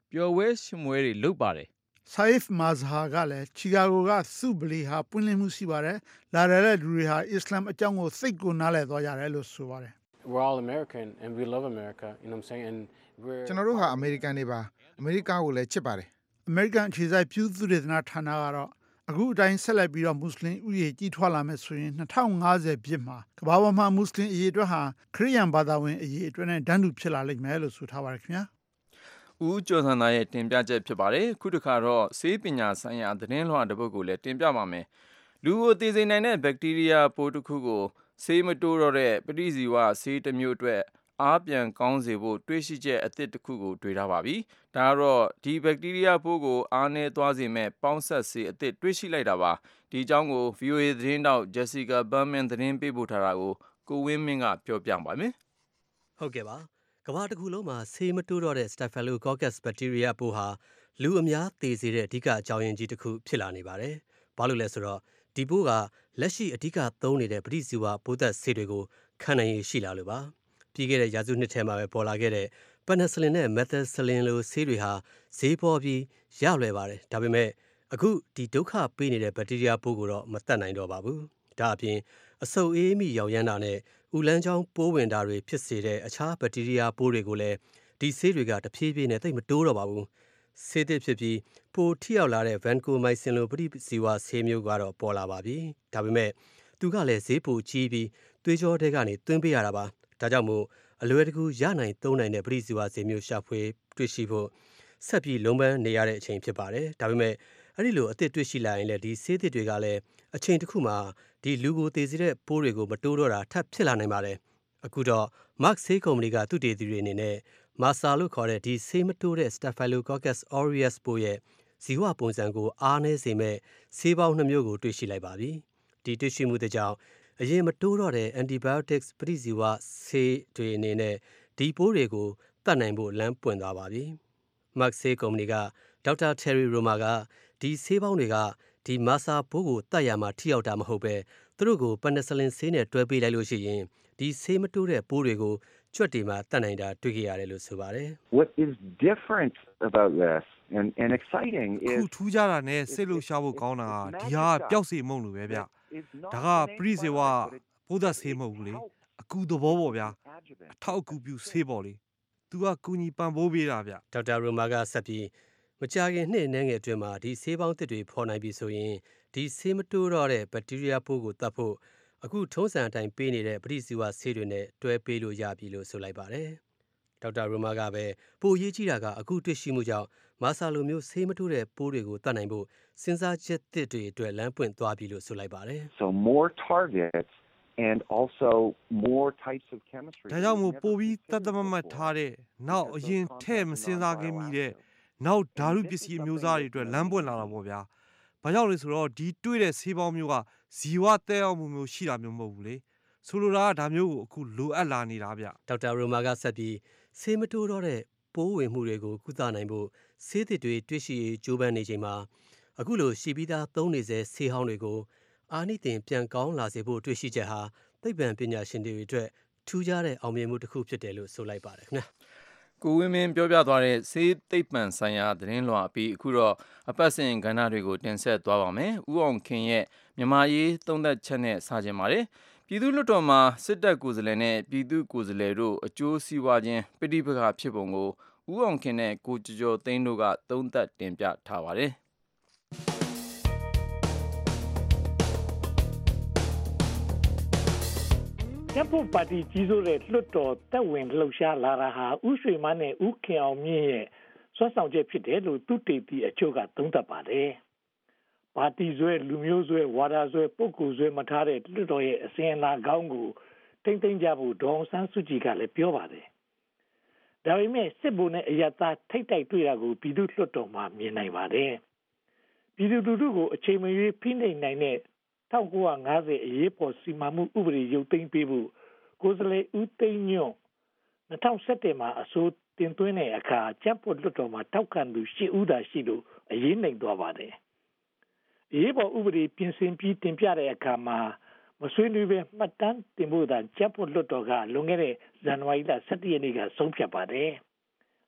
S2: ပျော်ပွဲရှင်ပွဲတွေလုပ်ပါတယ်
S7: Saif Mazhar ကလည်းချီကာဂိုကသူ့ဗလီဟာပွင့်လင်းမှုရှိပါတယ်လာရတဲ့လူတွေဟာအစ္စလာမ်အကြောင်းကိုစိတ်ကိုနားလည်သွားကြတယ်လို့ဆိုပါတယ်
S4: We're all American and we love America, you know what I'm saying? And we're
S3: ကျွန်တော်တို့ဟာအမေရိကန်တွေပါအမေရိကကိုလည်းချစ်ပါတယ်
S7: အမေရိကန်အခြေစိုက်ပြုစုဒေသနာဌာနကတော့အခုအတိုင်းဆက်လက်ပြီးတော့မွတ်စလင်ဥယျာဉ်ကြီးထွားလာမယ်ဆိုရင်နှစ်ထောင်ငါးဆယ်ပြည့်မှာကမ္ဘာပေါ်မှာမွတ်စလင်အရေးအတွက်ဟာခရစ်ယာန်ဘာသာဝင်အရေးအတွက်နဲ့တန်းတူဖြစ်လာလိမ့်မယ်လို့ဆိုထားပါတယ်ခင်ဗျာ
S2: ဦးကျော်စံသားရဲ့တင်ပြချက်ဖြစ်ပါတယ်ခုတစ်ခါတော့ဆေးပညာဆိုင်ရာသတင်းလွှာတစ်ပုဒ်ကိုလည်းတင်ပြပါမယ်လူကိုတည်စေနိုင်တဲ့ဘက်တီးရီးယားပိုးတစ်ခုကိုဆေးမတိုးတော့တဲ့ပဋိဇီဝဆေးတစ်မျိုးအတွက်အားပြန်ကောင်းစေဖို့တွေးရှိချက်အသစ်တစ်ခုကိုတွေ့ထားပါပြီဒါကတော့ဒီဘက်တီးရီးယားပိုးကိုအားနည်းသွားစေမဲ့ပေါင်းဆက်ဆေးအသစ်တွေ့ရှိလိုက်တာပါဒီအကြောင်းကို ဗွီအိုအေ သတင်းတောက် Jessica Berman သတင်းပေးပို့ထားတာကိုကိုဝင်းမင်းကပြောပြပါမယ်
S10: ဟုတ်ကဲ့ပါကမ္ဘာတစ်ခုလုံးမှာဆေးမတိုးတော့တဲ့ Staphylococcus bacteria ပိုးဟာလူအများသေစေတဲ့အဓိကအကြောင်းရင်းကြီးတစ်ခုဖြစ်လာနေပါတယ်ဘာလို့လဲဆိုတော့ဒီပိုးကလက်ရှိအဓိကသုံးနေတဲ့ပဋိဇီဝပိုးသက်ဆေးတွေကိုခံနိုင်ရရှိလာလို့ပါပြီးခဲ့တဲ့ရာစုနှစ်ထဲမှာပဲပေါ်လာခဲ့တဲ့ penicillin နဲ့ methicillin လိုဆေးတွေဟာဈေးပေါ်ပြီးရလွယ်ပါတယ်ဒါပေမဲ့အခုဒီဒုက္ခပေးနေတဲ့ဘက်တီးရီးယားပိုးကိုတော့မတတ်နိုင်တော့ပါဘူးဒါအပြင်အဆုတ်အေးမိရောင်ရမ်းတာနဲ့ဥလန်းချောင်းပိုးဝင်တာတွေဖြစ်စေတဲ့အခြားဘက်တီးရီးယားပိုးတွေကိုလည်းဒီဆေးတွေကတဖြည်းဖြည်းနဲ့သိပ်မတိုးတော့ပါဘူးဆေးသစ်ဖြစ်ပြီးပိုထိရောက်လာတဲ့ vancomycin လိုပဋိဇီဝဆေးမျိုးကတော့ပေါ်လာပါပြီဒါပေမဲ့သူကလည်းဈေးပိုကြီးပြီးသွေးကြောထဲကနေသွင်းပေးရတာပါဒါကြောင့်မို့အလွယ်တကူရနိုင်သုံးနိုင်တဲ့ပဋိဇီဝဆေးမျိုးရှာဖွေတွေ့ရှိဖို့ဆက်ပြီးလုံးပန်းနေရတဲ့အချိန်ဖြစ်ပါတယ်ဒါပေမဲ့အဲ့ဒီလိုအသစ်တွေ့ရှိလာရင်လည်းဒီဆေးသစ်တွေကလည်းအချိန်တစ်ခုမှာဒီလူကိုသေစေတဲ့ပိုးတွေကိုမတိုးတော့တာထပ်ဖြစ်လာနိုင်ပါတယ်အခုတော့ Merck ဆေးကုမ္ပဏီကသူတည်သူတွေအနေနဲ့ Masa လို့ခေါ်တဲ့ဒီဆေးမတိုးတဲ့ Staphylococcus aureus ပိုးရဲ့ဇီဝပုံစံကိုအားနည်းစေမဲ့ဆေးပေါင်းနှစ်မျိုးကိုတွေ့ရှိလိုက်ပါပြီဒီတွေ့ရှိမှုတွေကြောင့်အရင်မတိုးတော့တဲ့ antibiotics ပဋိဇီဝဆေးတွေအနေနဲ့ဒီပိုးတွေကိုတတ်နိုင်ဖို့လမ်းပွင့်သွားပါပြီ Merck ဆေးကုမ္ပဏီကဒေါက်တာ Terry Romer ကဒီဆေးပေါင်းတွေကဒီ Masa ပိုးကိုတတ်ရမှာထိရောက်တာမဟုတ်ပဲသူတို့ကို penicillin ဆေးနဲ့တွဲပေးလိုက်လို့ရှိရင်ဒီဆေးမတိုးတဲ့ပိုးတွေကိုကြွက်တွေမှာတတ်နိုင်တာတွေ့ကြရတယ်လို့ဆိုပါတယ်
S11: What is different about this and and exciting is
S12: ခုထူးခြားတာနဲ့စိတ်လှုပ်ရှားဖို့ကောင်းတာကဒီဟာပျောက်စေမုံလို့ပဲဗျဒါကပရိစေဝပိုးသက်ဆေးမဟုတ်ဘူးလေအကူသဘောပေါ့ဗျာအထောက်အကူပြုဆေးပေါ့လေသူကကူညီပံ့ပိုးပေးတာဗျ
S10: ဒေါက်တာရိုမာကဆက်ပြီးမကြာခင်နှစ်အနည်းငယ်အတွင်းမှာဒီဆေးပေါင်းသစ်တွေဖော်နိုင်ပြီဆိုရင်ဒီဆေးမတိုးတော့တဲ့ဘက်တီးရီးယားပိုးကိုတတ်ဖို့အခုထုံးစံအတိုင်းပေးနေတဲ့ပဋိဇီဝဆေးတွေနဲ့တွဲပေးလို့ရပြီလို့ဆိုလိုက်ပါတယ်ဒေါက်တာရိုမာကပဲပိုရေးကြီးတာကအခုတွေ့ရှိမှုကြောင့်မာဆာလိုမျိုးဆေးမတိုးတဲ့ပိုးတွေကိုတတ်နိုင်ဖို့စဉ်းစားချက်သစ်တွေအတွက်လမ်းပွင့်သွားပြီလို့ဆိုလိုက်ပါတယ်
S11: So more targets and also more types of chemistry
S12: ဒါကြောင့်မို့ပိုပြီးတတ်တမတ်မတ်ထားတဲ့နောက်အရင်ထဲ့မစဉ်းစားခင်မိတဲ့နောက်ဓာတုပစ္စည်းအမျိုးအစားတွေအတွက်လမ်းပွင့်လာတာပေါ့ဗျာဘာကြောင့်လဲဆိုတော့ဒီတွေ့တဲ့ဆေးပေါင်းမျိုးကဇီဝတဲအောင်မှုမျိုးရှိတာမျိုးမဟုတ်ဘူးလေဆိုလိုတာကဒါမျိုးကိုအခုလိုအပ်လာနေတာဗျ
S10: ဒေါက်တာရိုမာကဆက်ပြီးဆေးမတိုးတော့တဲ့ပိုးဝင်မှုတွေကိုကုသနိုင်ဖို့ဆေးသစ်တွေတွေ့ရှိရေးကြိုးပမ်းနေချိန်မှာအခုလိုရှိပြီးသားသုံးနေစေဆေးဟောင်းတွေကိုအာနိသင်ပြန်ကောင်းလာစေဖို့တွေ့ရှိချက်ဟာသိပ္ပံပညာရှင်တွေအတွက်ထူးခြားတဲ့အောင်မြင်မှုတစ်ခုဖြစ်တယ်လို့ဆိုလိုက်ပါတယ်ခင်ဗျာ
S2: ကိုဝင်းမင်းပြောပြသွားတဲ့ဆေးသိပ္ပံဆိုင်ရာသတင်းလွှာပြီးအခုတော့အပတ်စဉ်ကဏ္ဍတွေကိုတင်ဆက်သွားပါမယ်။ဦးအောင်ခင်ရဲ့မြန်မာရေးသုံးသပ်ချက်နဲ့စကြင်ပါတယ်။ပြည်သူ့လွှတ်တော်မှာစစ်တပ်ကိုယ်စားလှယ်နဲ့ပြည်သူ့ကိုယ်စားလှယ်တို့အကျိုးစီးပွားချင်းပဋိပက္ခဖြစ်ပုံကိုဦးအောင်ခင်နဲ့ကိုကျော်ကျော်သိန်းတို့ကသုံးသပ်တင်ပြထားပါတယ်။
S13: တပ်ဖို့ပါတီကြီးစိုးတဲ့လွှတ်တော်တက်ဝင်လှုပ်ရှားလာတာဟာဥရွှေမန်းနဲ့ဥခင်အောင်မြင့်ရဲ့စွမ်းဆောင်ချက်ဖြစ်တယ်လို့သူတေတီအချို့ကသုံးသပ်ပါတယ်။ပါတီဆွဲလူမျိုးဆွဲဝါဒဆွဲပုဂ္ဂိုလ်ဆွဲမထားတဲ့လွှတ်တော်ရဲ့အစဉ်အလာကောင်းကိုထိမ့်သိမ့်ကြဖို့ဒေါအောင်ဆန်းစုကြည်ကလည်းပြောပါတယ်။ဒါပေမဲ့စစ်ဗိုလ်နဲ့အယက်သားထိတ်တိုက်တွေ့တာကိုပြည်သူ့လွှတ်တော်မှာမြင်နိုင်ပါတယ်။ပြည်သူလူထုကိုအချိန်မရွေးဖိနှိပ်နိုင်တဲ့၁၉၅၀အရေးပေါ်စီမံမှုဥပဒေရုပ်သိမ်းပေးဖို့ကိုယ်စားလှယ်ဦးသိန်းညွန့်၂၀၁၁မှာအဆိုတင်သွင်းတဲ့အခါကျပ်ဖို့လွှတ်တော်မှာထောက်ခံသူ၈ဦးသာရှိလို့အရေးနိုင်သွားပါတယ်။အရေးပေါ်ဥပဒေပြင်ဆင်ပြီးတင်ပြတဲ့အခါမှာမဆွေးနွေးပဲမှတ်တမ်းတင်ဖို့သာကျပ်ဖို့လွှတ်တော်ကလွန်ခဲ့တဲ့ဇန်နဝါရီလ၁၁ရက်နေ့ကဆုံးဖြတ်ပါတယ်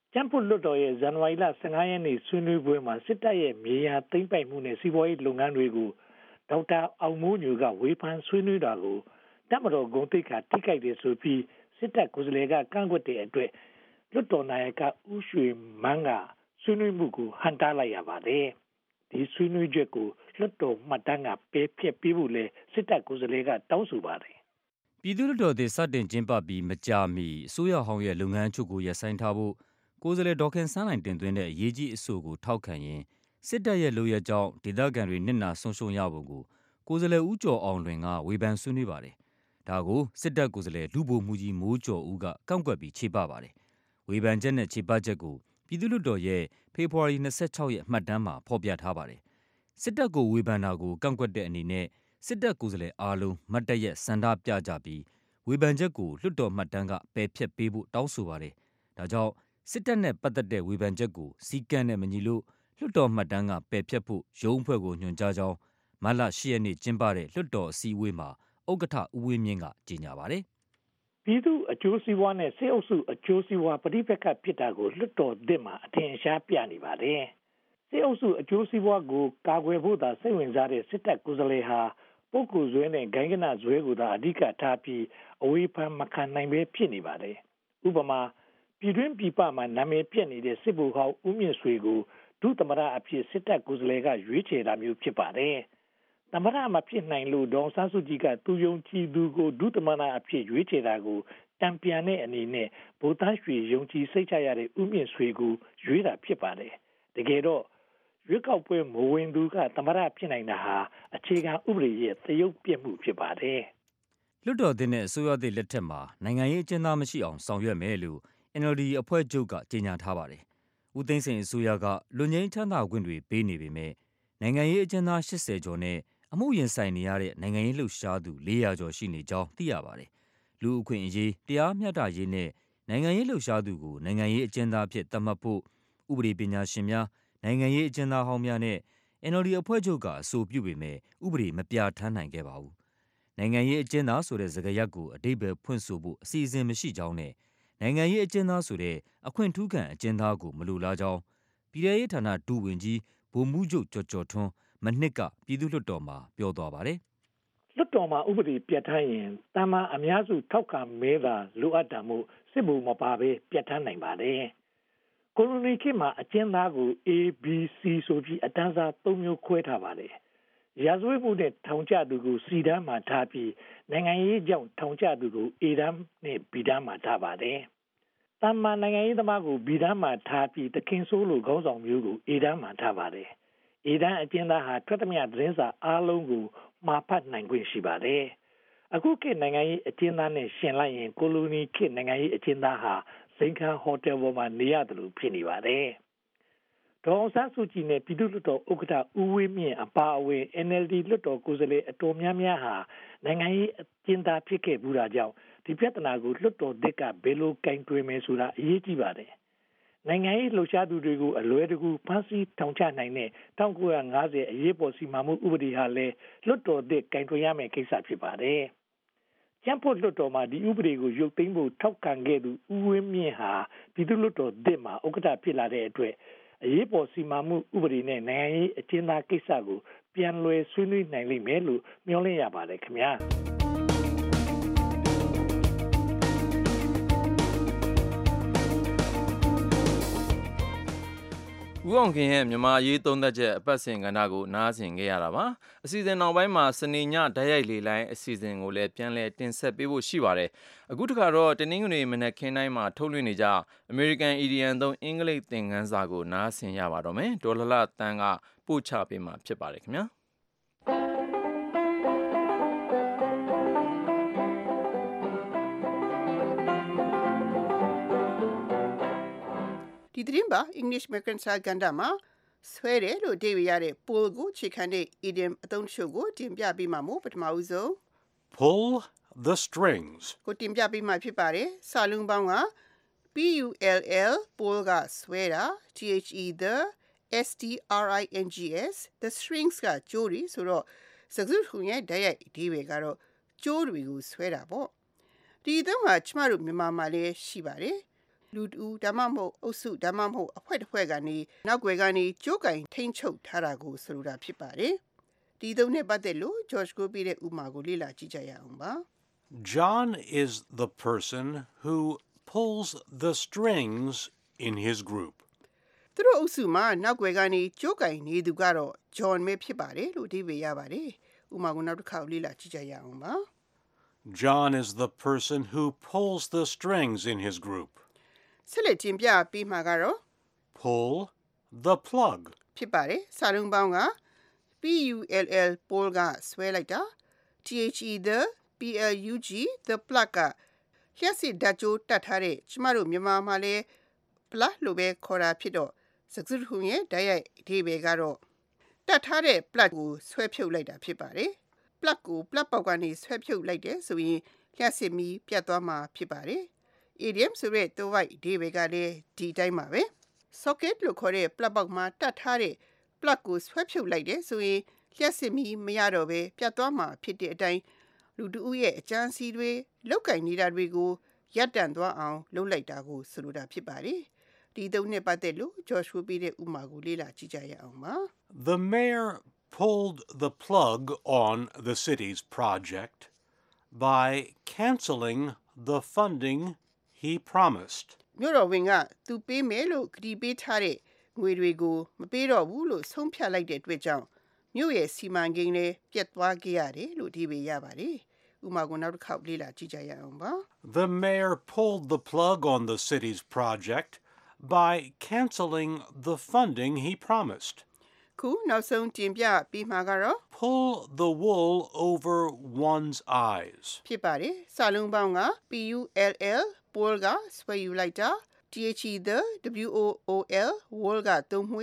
S13: ကျန်းဖို့လွတ်တော်ရဲ့ဇန်နဝါရီလဆယ့်ငါးရက်နေ့ဆွေးနွေးပွဲမှာစစ်တပ်ရဲ့မြေယာသိမ်းပိုက်မှုနဲ့စီးပွားရေးလုပ်ငန်းတွေကိုဒေါက်တာအောင်မိုးညိုကဝေဖန်ဆွေးနွေးတာကိုတပ်မတော်ဂုဏ်သိက္ခာထိခိုက်တယ်ဆိုပြီးစစ်တပ်ကိုယ်စားလှယ်ကကန့်ကွက်တဲ့အတွက်လွတ်တော်နာယကဦးရွှေမန်းကဆွေးနွေးမှုကိုဟန်တာလိုက်ရပါတယ်ဒီဆွေးနွေးချက်ကိုလွတ်တော်မှတ်တမ်းကပယ်ဖျက်ပေးဖို့လဲစစ်တပ်ကိုယ်စားလှယ်ကတောင်းဆိုပါတယ်
S14: ပြည်သူ့လွှတ်တော်သည်စတင်ကျင်းပပြီးမကြာမီအစိုးရဟောင်းရဲ့လုပ်ငန်းချုပ်ကိုရပ်ဆိုင်းထားဖို့ကိုယ်စားလှယ်ဒေါက်ခင်စန်းနိုင်တင်သွင်းတဲ့အရေးကြီးအဆိုကိုထောက်ခံရင်စစ်တပ်ရဲ့လုပ်ရကြောင်းဒေသခံတွေနစ်နာဆုံးရှုံးရပုံကိုကိုယ်စားလှယ်ဦးကျော်အောင်လွင်ကဝေဖန်ဆွေးနွေးပါတယ်။ဒါကိုစစ်တပ်ကိုယ်စားလှယ်လူဘိုမှုကြီးမိုးကျော်ဦးကကန့်ကွက်ပြီးခြေပပါတယ်။ဝေဖန်ချက်နဲ့ခြေပချက်ကိုပြည်သူ့လွှတ်တော်ရဲ့ဖေဖော်ဝါရီ၂၆ရက်မှတ်တမ်းမှာဖော်ပြထားပါတယ်။စစ်တပ်ကိုဝေဖန်တာကိုကန့်ကွက်တဲ့အနေနဲ့စစ်တပ်ကိုယ်စားလှယ်အားလုံးမတ်တရက်စန္ဒပြကြပြီးဝေဖန်ချက်ကိုလွှတ်တော်မှတ်တမ်းကပယ်ဖျက်ပေးဖို့တောင်းဆိုပါတယ်။ဒါကြောင့်စစ်တပ်နဲ့ပတ်သက်တဲ့ဝေဖန်ချက်ကိုစီကံနဲ့မညီလို့လွှတ်တော်မှတ်တမ်းကပယ်ဖျက်ဖို့ရုံးအဖွဲ့ကိုညွှန်ကြားကြောင်းမတ်လ၈ရက်နေ့ကျင်းပတဲ့လွှတ်တော်အစည်းအဝေးမှာဥက္ကဋ္ဌဦးဝင်းမြင့်ကကြေညာပါတယ်
S13: ။ပြည်သူအကျိုးစီးပွားနဲ့စစ်အုပ်စုအကျိုးစီးပွားပဋိပက္ခဖြစ်တာကိုလွှတ်တော်သစ်မှာအထင်ရှားပြနေပါတယ်။စစ်အုပ်စုအကျိုးစီးပွားကိုကာကွယ်ဖို့သာစိတ်ဝင်စားတဲ့စစ်တပ်ကိုယ်စားလှယ်ဟာပုဂ္ဂိုလ်ဇွဲနဲ့ဂိုင်းကနဇွဲကိုသာအဓိကထားပြီးအဝေဖန်မခံနိုင်ပဲဖြစ်နေပါတယ်။ဥပမာပြည်တွင်းပြည်ပမှာနာမည်ပြက်နေတဲ့စစ်ဗိုလ်ဟောင်းဦးမြင့်ဆွေကိုဒုသမရအဖြစ်စစ်တပ်ကိုယ်စားလှယ်ကရွေးချယ်တာမျိုးဖြစ်ပါတယ်။သမရမဖြစ်နိုင်လို့ဒေါ်ဆန်းစုကြည်ကသူယုံကြည်သူကိုဒုသမရအဖြစ်ရွေးချယ်တာကိုတံပြန်တဲ့အနေနဲ့ဗိုလ်သားရွှေယုံကြည်စိတ်ချရတဲ့ဦးမြင့်ဆွေကိုရွေးတာဖြစ်ပါတယ်။တကယ်တော့ရွေးကောက်ပွဲမဝင်သူကသမရဖြစ်နိုင်တာဟာအခြေခံဥပဒေရဲ့သရုပ်ပြမှုဖြစ်ပါတယ်
S14: ။လွှတ်တော်သစ်နဲ့အစိုးရသစ်လက်ထက်မှာနိုင်ငံရေးအကျဉ်းသားမရှိအောင်ဆောင်ရွက်မယ်လို့ အန် အယ် ဒီ အဖွဲ့ချုပ်ကကြေညာထားပါတယ်။ဦးသိန်းစိန်အစိုးရကလွတ်ငြိမ်းချမ်းသာခွင့်တွေပေးနေပေမဲ့နိုင်ငံရေးအကျဉ်းသား၈၀ကျော်နဲ့အမှုရင်ဆိုင်နေရတဲ့နိုင်ငံရေးလှုပ်ရှားသူ၄ရာကျော်ရှိနေကြောင်းသိရပါတယ်။လူအခွင့်အရေးတရားမျှတရေးနဲ့နိုင်ငံရေးလှုပ်ရှားသူကိုနိုင်ငံရေးအကျဉ်းသားအဖြစ်သတ်မှတ်ဖို့ဥပဒေပညာရှင်များနိုင်ငံရေးအကျဉ်းသားဟောင်းများနဲ့ အန် အယ် ဒီ အဖွဲ့ချုပ်ကအဆိုပြုပေမဲ့ဥပဒေမပြဋ္ဌာန်းနိုင်ခဲ့ပါဘူး။နိုင်ငံရေးအကျဉ်းသားဆိုတဲ့စကားရပ်ကိုအဓိပ္ပာယ်ဖွင့်ဆိုဖို့အစီအစဉ်မရှိကြောင်းနဲ့နိုင်ငံရေးအကျဉ်းသားဆိုတဲ့အခွင့်ထူးခံအကျဉ်းသားကိုမလိုလားကြောင်းပြည်ထောင်ရေးဌာနဒုဝန်ကြီးဗိုလ်မှူးချုပ်ကျော်ကျော်ထွန်းမနှစ်ကပြည်သူ့လွှတ်တော်မှာပြောသွားပါတယ်
S13: ။လွှတ်တော်မှာဥပဒေပြဋ္ဌာန်းရင်တာမန်အများစုထောက်ခံမဲသာလိုအပ်တာမို့စစ်ဗိုလ်မပါဘဲပြဋ္ဌာန်းနိုင်ပါတယ်။ကိုလိုနီခေတ်မှာအကျဉ်းသားကို A B C ဆိုပြီးအတန်းစားသုံးမျိုးခွဲထားပါတယ်။ရာဇဝတ်မှုနဲ့ထောင်ကျသူကို C တန်းမှာထားပြီးနိုင်ငံရေးကြောင့်ထောင်ကျသူကို A တန်းနဲ့ B တန်းမှာထားပါတယ်။တာမန်နိုင်ငံရေးသမားကို B တန်းမှာထားပြီးတခင်ဆိုးလိုခေါင်းဆောင်မျိုးကို A တန်းမှာထားပါတယ်။ A တန်းအကျဉ်းသားဟာထွက်သမျှသတင်းစာအားလုံးကိုမှာဖတ်နိုင်ခွင့်ရှိပါတယ်။အခုခေတ်နိုင်ငံရေးအကျဉ်းသားနဲ့ရှင်လိုက်ရင်ကိုလိုနီခေတ်နိုင်ငံရေးအကျဉ်းသားဟာစိန်ခံဟိုတယ်ပေါ်မှာနေရတယ်လို့ဖြစ်နေပါတယ်။ဒေါ်အောင်ဆန်းစုကြည်နဲ့ပြည်သူ့လွှတ်တော်ဥက္ကဋ္ဌဦးဝင်းမြင့်အပါအဝင် အန် အယ် ဒီ လွှတ်တော်ကိုယ်စားလှယ်အတော်များများဟာနိုင်ငံရေးအကျဉ်းသားဖြစ်ခဲ့ဘူးတာကြောင့်ဒီပြဿနာကိုလွှတ်တော်သစ်ကဘယ်လိုကင်တွယ်မယ်ဆိုတာအရေးကြီးပါတယ်။နိုင်ငံရေးလှုပ်ရှားသူတွေကိုအလွယ်တကူဖမ်းဆီးထောင်ချနိုင်တဲ့၁၉၅၀အရေးပေါ်စီမံမှုဥပဒေဟာလည်းလွှတ်တော်သစ်ကင်တွယ်ရမယ့်ကိစ္စဖြစ်ပါတယ်။ကျန်းဖို့လွှတ်တော်မှာဒီဥပဒေကိုရုပ်သိမ်းဖို့ထောက်ခံခဲ့သူဦးဝင်းမြင့်ဟာပြည်သူ့လွှတ်တော်သစ်မှာဥက္ကဋ္ဌဖြစ်လာတဲ့အတွက်အရေးပေါ်စီမံမှုဥပဒေနဲ့နိုင်ငံရေးအကျဉ်းသားကိစ္စကိုပြန်လည်ဆွေးနွေးနိုင်လိမ့်မယ်လို့မျှော်လင့်ရပါတယ်ခင်ဗျာ။
S2: ဦးအောင်ခင်ရဲ့မြန်မာရေးသုံးသက်ချက်အပတ်စဉ်ကဏ္ဍကိုနားဆင်ခဲ့ရတာပါအစီအစဉ်နောက်ပိုင်းမှာစနေညဓာတ်ရိုက်လေလိုင်းအစီအစဉ်ကိုလည်းပြန်လည်တင်ဆက်ပေးဖို့ရှိပါတယ်အခုတစ်ခါတော့တနင်္ဂနွေမနက်ခင်းတိုင်းမှာထုတ်လွှင့်နေကြ American Idiom သုံးအင်္ဂလိပ်သင်ခန်းစာကိုနားဆင်ရပါတော့မယ်ဒေါ်လလတန်းကပို့ချပေးမှာဖြစ်ပါတယ်ခင်ဗျာ
S15: ဒီသတင်းပါ English American စာကဏ္ဍမှာဆွဲတယ်လို့အဓိပ္ပာယ်ရတဲ့ pull ကိုခြေခံတဲ့ idiom အသုံးတချို့ကိုတင်ပြပေးမှာမို့ပထမဦးဆုံး
S16: pull the strings
S15: ကိုတင်ပြပေးမှာဖြစ်ပါတယ်စာလုံးပေါင်းက P U L L pull ကဆွဲတာ T H E the S T R I N G S the strings ကကြိုးတွေဆိုတော့စကားစုထုံရဲ့ဓာတ်ရိုက်အဓိပ္ပာယ်ကတော့ကြိုးတွေကိုဆွဲတာပေါ့ဒီအသုံးကကျမတို့မြန်မာမှာလည်းရှိပါတယ်လူတူဒါမှမဟုတ်အုပ်စုဒါမှမဟုတ်အဖွဲ့တစ်ဖွဲ့ကနေနောက်ွယ်ကနေကြိုးကင်ထိန်းချုပ်ထားတာကိုဆိုလိုတာဖြစ်ပါတယ်ဒီသုံးနဲ့ပတ်သက်လို့ George ကိုပြတဲ့ဥပမာကိုလေ့လာကြည့်ကြရအောင်ပါ
S16: John is the person who pulls the strings in his group.
S15: သူတို့အုပ်စုမှာနောက်ွယ်ကနေကြိုးကင်နေသူကတော့ John ပဲဖြစ်ပါတယ်လို့အဓိပ္ပာယ်ရပါတယ်ဥပမာကိုနောက်တစ်ခါလေ့လာကြည့်ကြရအောင်ပါ
S16: John is the person who pulls the strings in his group.
S15: ဆက်လက်တင်ပြပေးမှာကတော့
S16: Pull the plug.
S15: ဖြစ်ပါတယ်စာလုံးပေါင်းက P U L L pull ကဆွဲလိုက်တာ T H E the P L U G the plug ကလျှက်စစ်ဓာတ်ကြိုးတတ်ထားတဲ့ကျမတို့မြန်မာမှာလဲ plug လို့ပဲခေါ်တာဖြစ်တော့စကားစုတခုရဲ့ဓာတ်ရိုက်အဓိပ္ပာယ်ကတော့တတ်ထားတဲ့ plug ကိုဆွဲဖြုတ်လိုက်တာဖြစ်ပါတယ် plug ကို plug ပေါက်ကနေဆွဲဖြုတ်လိုက်တယ်ဆိုရင်လျှက်စစ်မီပြတ်သွားမှာဖြစ်ပါတယ် idiom ဆိုတဲ့သွိုက်အဓိပ္ပာယ်ကလည်းဒီတိုင်းပါပဲ socket လို့ခေါ်တဲ့ plug ပေါက်မှာတတ်ထားတဲ့ plug ကိုဆွဲဖြုတ်လိုက်တယ်ဆိုရင်လျှက်စစ်မီမရတော့ပဲပြတ်သွားမှာဖြစ်တဲ့အတိုင်းလူတဦးရဲ့အကြမ်းစီတွေလောက်ကင်နေတာတွေကိုရပ်တန့်သွားအောင်လုပ်လိုက်တာကိုဆိုလိုတာဖြစ်ပါတယ်ဒီသုံးနဲ့ပတ်သက်လို့ Josh ကိုပြတဲ့ဥပမာကိုလေ့လာကြည့်ကြရအောင်ပါ
S16: The mayor pulled the plug on the city's project by canceling the funding he promised.
S15: မြို့တော်ဝင်ကသူပေးမယ်လို့ကတိပေးထားတဲ့ငွေတွေကိုမပေးတော့ဘူးလို့ဆုံးဖြတ်လိုက်တဲ့အတွက်ကြောင့်မြို့ရဲ့စီမံကိန်းလည်းပြတ်သွားခဲ့ရတယ်လို့ဒီပဲရပါတယ်ဥပမာကိုနောက်တစ်ခေါက်လေ့လာကြည့်ကြရအောင်ပါ
S16: The mayor pulled the plug on the city's project by canceling the funding he promised.
S15: ခုနောက်ဆုံးတင်ပြပြီးမှာကတော့
S16: Pull the wool over one's eyes.
S15: ဖြစ်ပါတယ်စာလုံးပေါင်းက P U L L pull ကဆွဲယူလိုက်တာ T H E the W O O L wool ကသုံးမွေ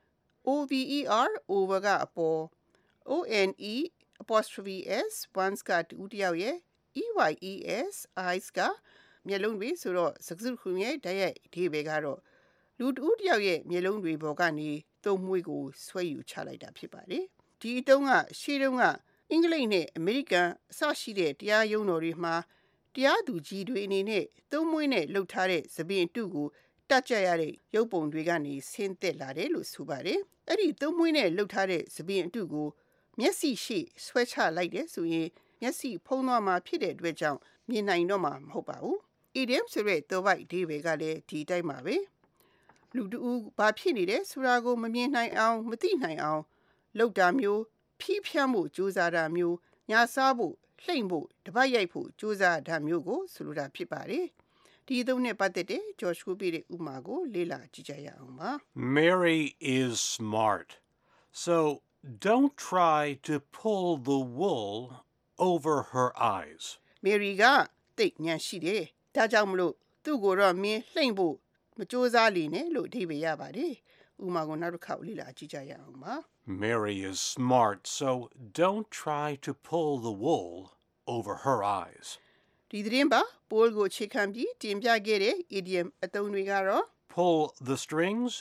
S15: O V E R over ကအပေါ် O N E apostrophe S one's ကတူတယောက်ရဲ့ E Y E S eyes ကမျက်လုံးတွေဆိုတော့စကားစုခုရဲ့ဓာတ်ရိုက်အဓိပ္ပာယ်ကတော့လူတူတယောက်ရဲ့မျက်လုံးတွေပေါ်ကနေသုံးမွေကိုဆွဲယူချလိုက်တာဖြစ်ပါတယ်ဒီအတုံးကရှေ့တုံးကအင်္ဂလိပ်နဲ့အမေရိကန်အစရှိတဲ့တရားရုံးတော်တွေမှာတရားသူကြီးတွေအနေနဲ့သုံးမွေနဲ့လှုပ်ထားတဲ့သပင်တုကိုတတ်ကြရတဲ့ရုပ်ပုံတွေကနေဆင်းသက်လာတယ်လို့ဆိုပါတယ်အဲ့ဒီသုံးမွေနဲ့လှုပ်ထားတဲ့သပင်အတုကိုမျက်စိရှိဆွဲချလိုက်တယ်ဆိုရင်မျက်စိဖုံးသွားမှာဖြစ်တဲ့အတွက်ကြောင့်မြင်နိုင်တော့မှာမဟုတ်ပါဘူး idiom ဆိုတဲ့သွိုက်အဓိပ္ပာယ်ကလည်းဒီတိုင်းပါပဲလူတူဘာဖြစ်နေလဲဆိုတာကိုမမြင်နိုင်အောင်မသိနိုင်အောင်လုပ်တာမျိုးဖြီးဖြန်းမှုကြိုးစားတာမျိုးညာစားဖို့လှိမ့်ဖို့တပတ်ရိုက်ဖို့ကြိုးစားတာမျိုးကိုဆိုလိုတာဖြစ်ပါတယ်ဒီသုံးနဲ့ပတ်သက်တဲ့ Josh ကိုပြတဲ့ဥပမာကိုလေ့လာကြည့်ကြရအောင်ပါ
S16: Mary is smart. So don't try to pull the wool over her eyes.
S15: Mary ကသိဉာဏ်ရှိတယ်ဒါကြောင့်မလို့သူ့ကိုတော့မင်းလှိမ့်ဖို့မကြိုးစားလိနဲ့လို့အဓိပ္ပာယ်ရပါတယ်ဥပမာကိုနောက်တစ်ခါလေ့လာကြည့်ကြရအောင်ပါ
S16: Mary is smart, so don't try to pull the wool over her eyes.
S15: ဒီသတင်းပါ Paul ကိုအခြေခံပြီးတင်ပြခဲ့တဲ့ idiom အသုံးတွေကတော့
S16: Pull the strings,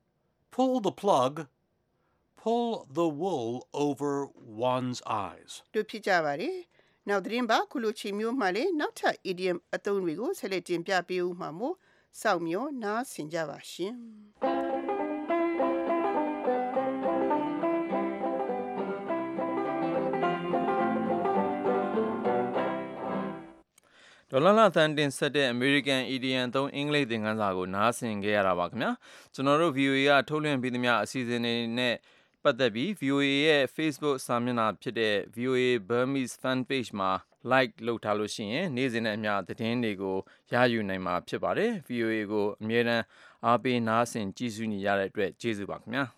S16: pull the plug, pull the wool over one's eyes.
S15: တို့ဖြစ်ကြပါတယ်နောက်သတင်းပါခုလိုချိန်မျိုးမှလည်းနောက်ထပ် idiom အသုံးတွေကိုဆက်လက်တင်ပြပေးဦးမှာမို့စောင့်မျှော်နားဆင်ကြပါရှင်
S2: ဒေါ်လာလာသန်တင်ဆက်တဲ့ American Idiom သုံးအင်္ဂလိပ်သင်ခန်းစာကိုနားဆင်ခဲ့ရတာပါခင်ဗျာကျွန်တော်တို့ V O A ကထုတ်လွှင့်ပေးသမျှအစီအစဉ်တွေနဲ့ပတ်သက်ပြီး V O A ရဲ့ Facebook စာမျက်နှာဖြစ်တဲ့ V O A Burmese Fan Page မှာ like လုပ်ထားလို့ရှိရင်နေ့စဉ်နဲ့အမျှသတင်းတွေကိုရယူနိုင်မှာဖြစ်ပါတယ် V O A ကိုအမြဲတမ်းအားပေးနားဆင်ကြည့်ရှုနေရတဲ့အတွက်ကျေးဇူးပါခင်ဗျာ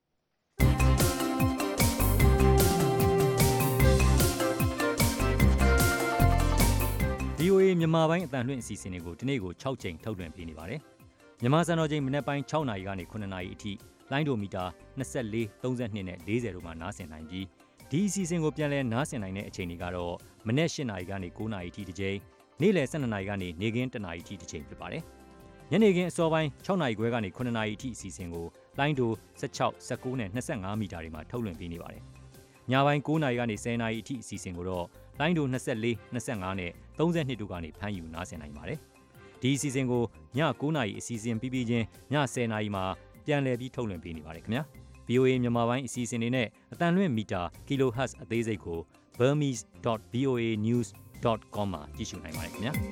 S14: V O A မြန်မာပိုင်းအတန်လွှင့်အစီအစဉ်တွေကိုဒီနေ့ကို၆ချိန်ထုတ်လွှင့်ပေးနေပါတယ်။မြန်မာစံတော်ချိန်မနေ့ပိုင်း၆နာရီကနေ9နာရီအထိလိုင်းဒိုမီတာ24 32နဲ့40တို့မှာနားဆင်နိုင်ပြီးဒီအစီအစဉ်ကိုပြန်လည်နားဆင်နိုင်တဲ့အချိန်တွေကတော့မနေ့၈နာရီကနေ9နာရီအထိတစ်ချိန်နေ့လယ်၁၂နာရီကနေနေ့ခင်း၁နာရီအထိတစ်ချိန်ဖြစ်ပါတယ်။ညနေခင်းအစောပိုင်း၆နာရီခွဲကနေ9နာရီအထိအစီအစဉ်ကိုလိုင်းဒို16 19နဲ့25မီတာတွေမှာထုတ်လွှင့်ပေးနေပါတယ်။ညပိုင်း9နာရီကနေ10နာရီအထိအစီအစဉ်ကိုတော့လိုင်းဒို24 25နဲ့32တို့ကနေဖမ်းယူနားဆင်နိုင်ပါတယ်။ဒီအစီအစဉ်ကိုည9:00နာရီအစီအစဉ်ပြီးပြီးချင်းည10:00နာရီမှာပြန်လည်ပြီးထုတ်လွှင့်ပေးနေပါတယ်ခင်ဗျာ ဗွီအိုအေ မြန်မာပိုင်းအစီအစဉ်တွေနဲ့အတန်လွင့်မီတာ kilohertz အသေးစိတ်ကို burmese dot v o a news dot com မှာကြည့်ရှုနိုင်ပါတယ်ခင်ဗျာ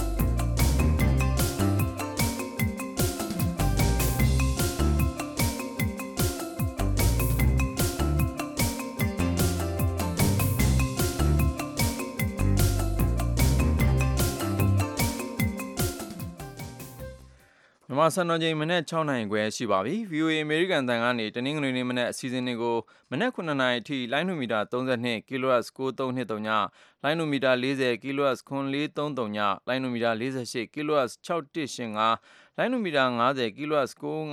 S2: မြန်မာစံတော်ချိန်မနေ့6နာရီခွဲရှိပါပြီ ဗွီအိုအေ အမေရိကန်တန်ကနေတနင်္ဂနွေနေ့မနေ့အစီအစဉ်တွေကိုမနေ့9နာရီအထိလိုင်းနိုမီတာ32 kilohertz 9323ညလိုင်းနိုမီတာ40 kilohertz 9433ညလိုင်းနိုမီတာ48 kilohertz 6185လိုင်းနိုမီတာ50 kilohertz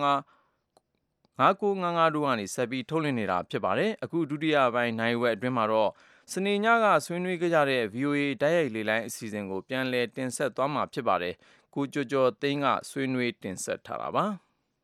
S2: 9955တို့ကနေဆက်ပြီးထုတ်လွှင့်နေတာဖြစ်ပါတယ်အခုဒုတိယပိုင်းနိုင်ဝက်အတွင်းမှာတော့စနေညကဆွေးနွေးကြတဲ့ ဗွီအိုအေတိုက်ရိုက်လေလိုင်းအစီအစဉ်ကိုပြန်လည်တင်ဆက်သွားမှာဖြစ်ပါတယ်ကိုကျော်ကျော်သိန်းကဆွေးနွေးတင်ဆက်ထားတာပါ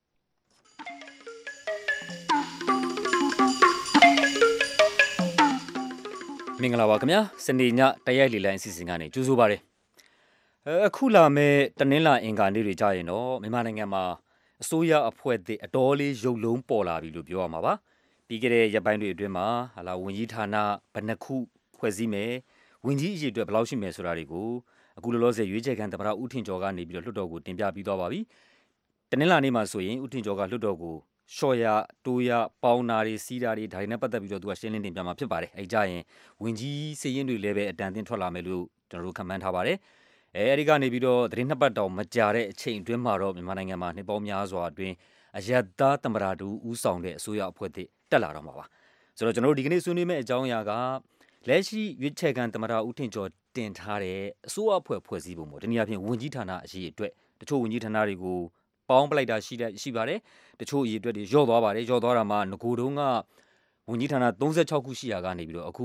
S14: မင်္ဂလာပါခင်ဗျာစနေညတိုက်ရိုက်လေလိုင်းအစီအစဉ်ကနေကြိုဆိုပါရစေအခုလာမဲ့တနင်္လာအင်္ဂါနေ့တွေကြာရင်တော့မြန်မာနိုင်ငံမှာအစိုးရအဖွဲ့အသစ်အတော်လေးရုပ်လုံးပေါ်လာပြီလို့ပြောရမှာပါပြီးခဲ့တဲ့ရက်ပိုင်းတွေအတွင်းမှာဟာလာဝန်ကြီးဌာနဘယ်နှခုဖွဲ့စည်းမယ်ဝန်ကြီးအရေအတွက်ဘယ်လောက်ရှိမယ်ဆိုတာတွေကိုအခုလောလောဆယ်ရွေးချယ်ခံသမ္မတဦးထင်ကျော်ကနေပြီးတော့လွှတ်တော်ကိုတင်ပြပြီးသွားပါပြီတနင်္လာနေ့မှာဆိုရင်ဦးထင်ကျော်ကလွှတ်တော်ကိုရှော့ရတိုးရပေါင်းနာတွေစီးတာတွေဒါတွေနဲ့ပတ်သက်ပြီးတော့သူကရှင်းလင်းတင်ပြမှာဖြစ်ပါတယ်အဲကြရင်ဝန်ကြီးစည်ရင်းတွေလည်းပဲအတန်တင်ထွက်လာမယ်လို့ကျွန်တော်တို့ခန့်မှန်းထားပါတယ်အဲအဲဒီကနေပြီးတော့သတင်းနှစ်ပတ်တောင်မကြာတဲ့အချိန်အတွင်းမှာတော့မြန်မာနိုင်ငံမှာနှစ်ပေါင်းများစွာအတွင်းအယက်သားသမ္မတတူဦးဆောင်တဲ့အစိုးရအဖွဲ့အသစ်တက်လာတော့မှာပါဆိုတော့ကျွန်တော်တို့ဒီကနေ့ဆွေးနွေးမယ့်အကြောင်းအရာကလက်ရှိရွေးချယ်ခံသမ္မတဦးထင်ကျော်တင်ထားတဲ့အစိုးရအဖွဲ့ဖွဲ့စည်းပုံပေါ့ဒီနေ့အပြင်ဝန်ကြီးဌာနအရေးအတွက်တချို့ဝန်ကြီးဌာနတွေကိုပေါင်းပလိုက်တာရှိတဲ့ရှိပါတယ်တချို့အရေးအတွက်တွေညော့သွားပါတယ်ညော့သွားတာမှငကိုတုံးကဝန်ကြီးဌာန36ခုရှိရာကနေပြီးတော့အခု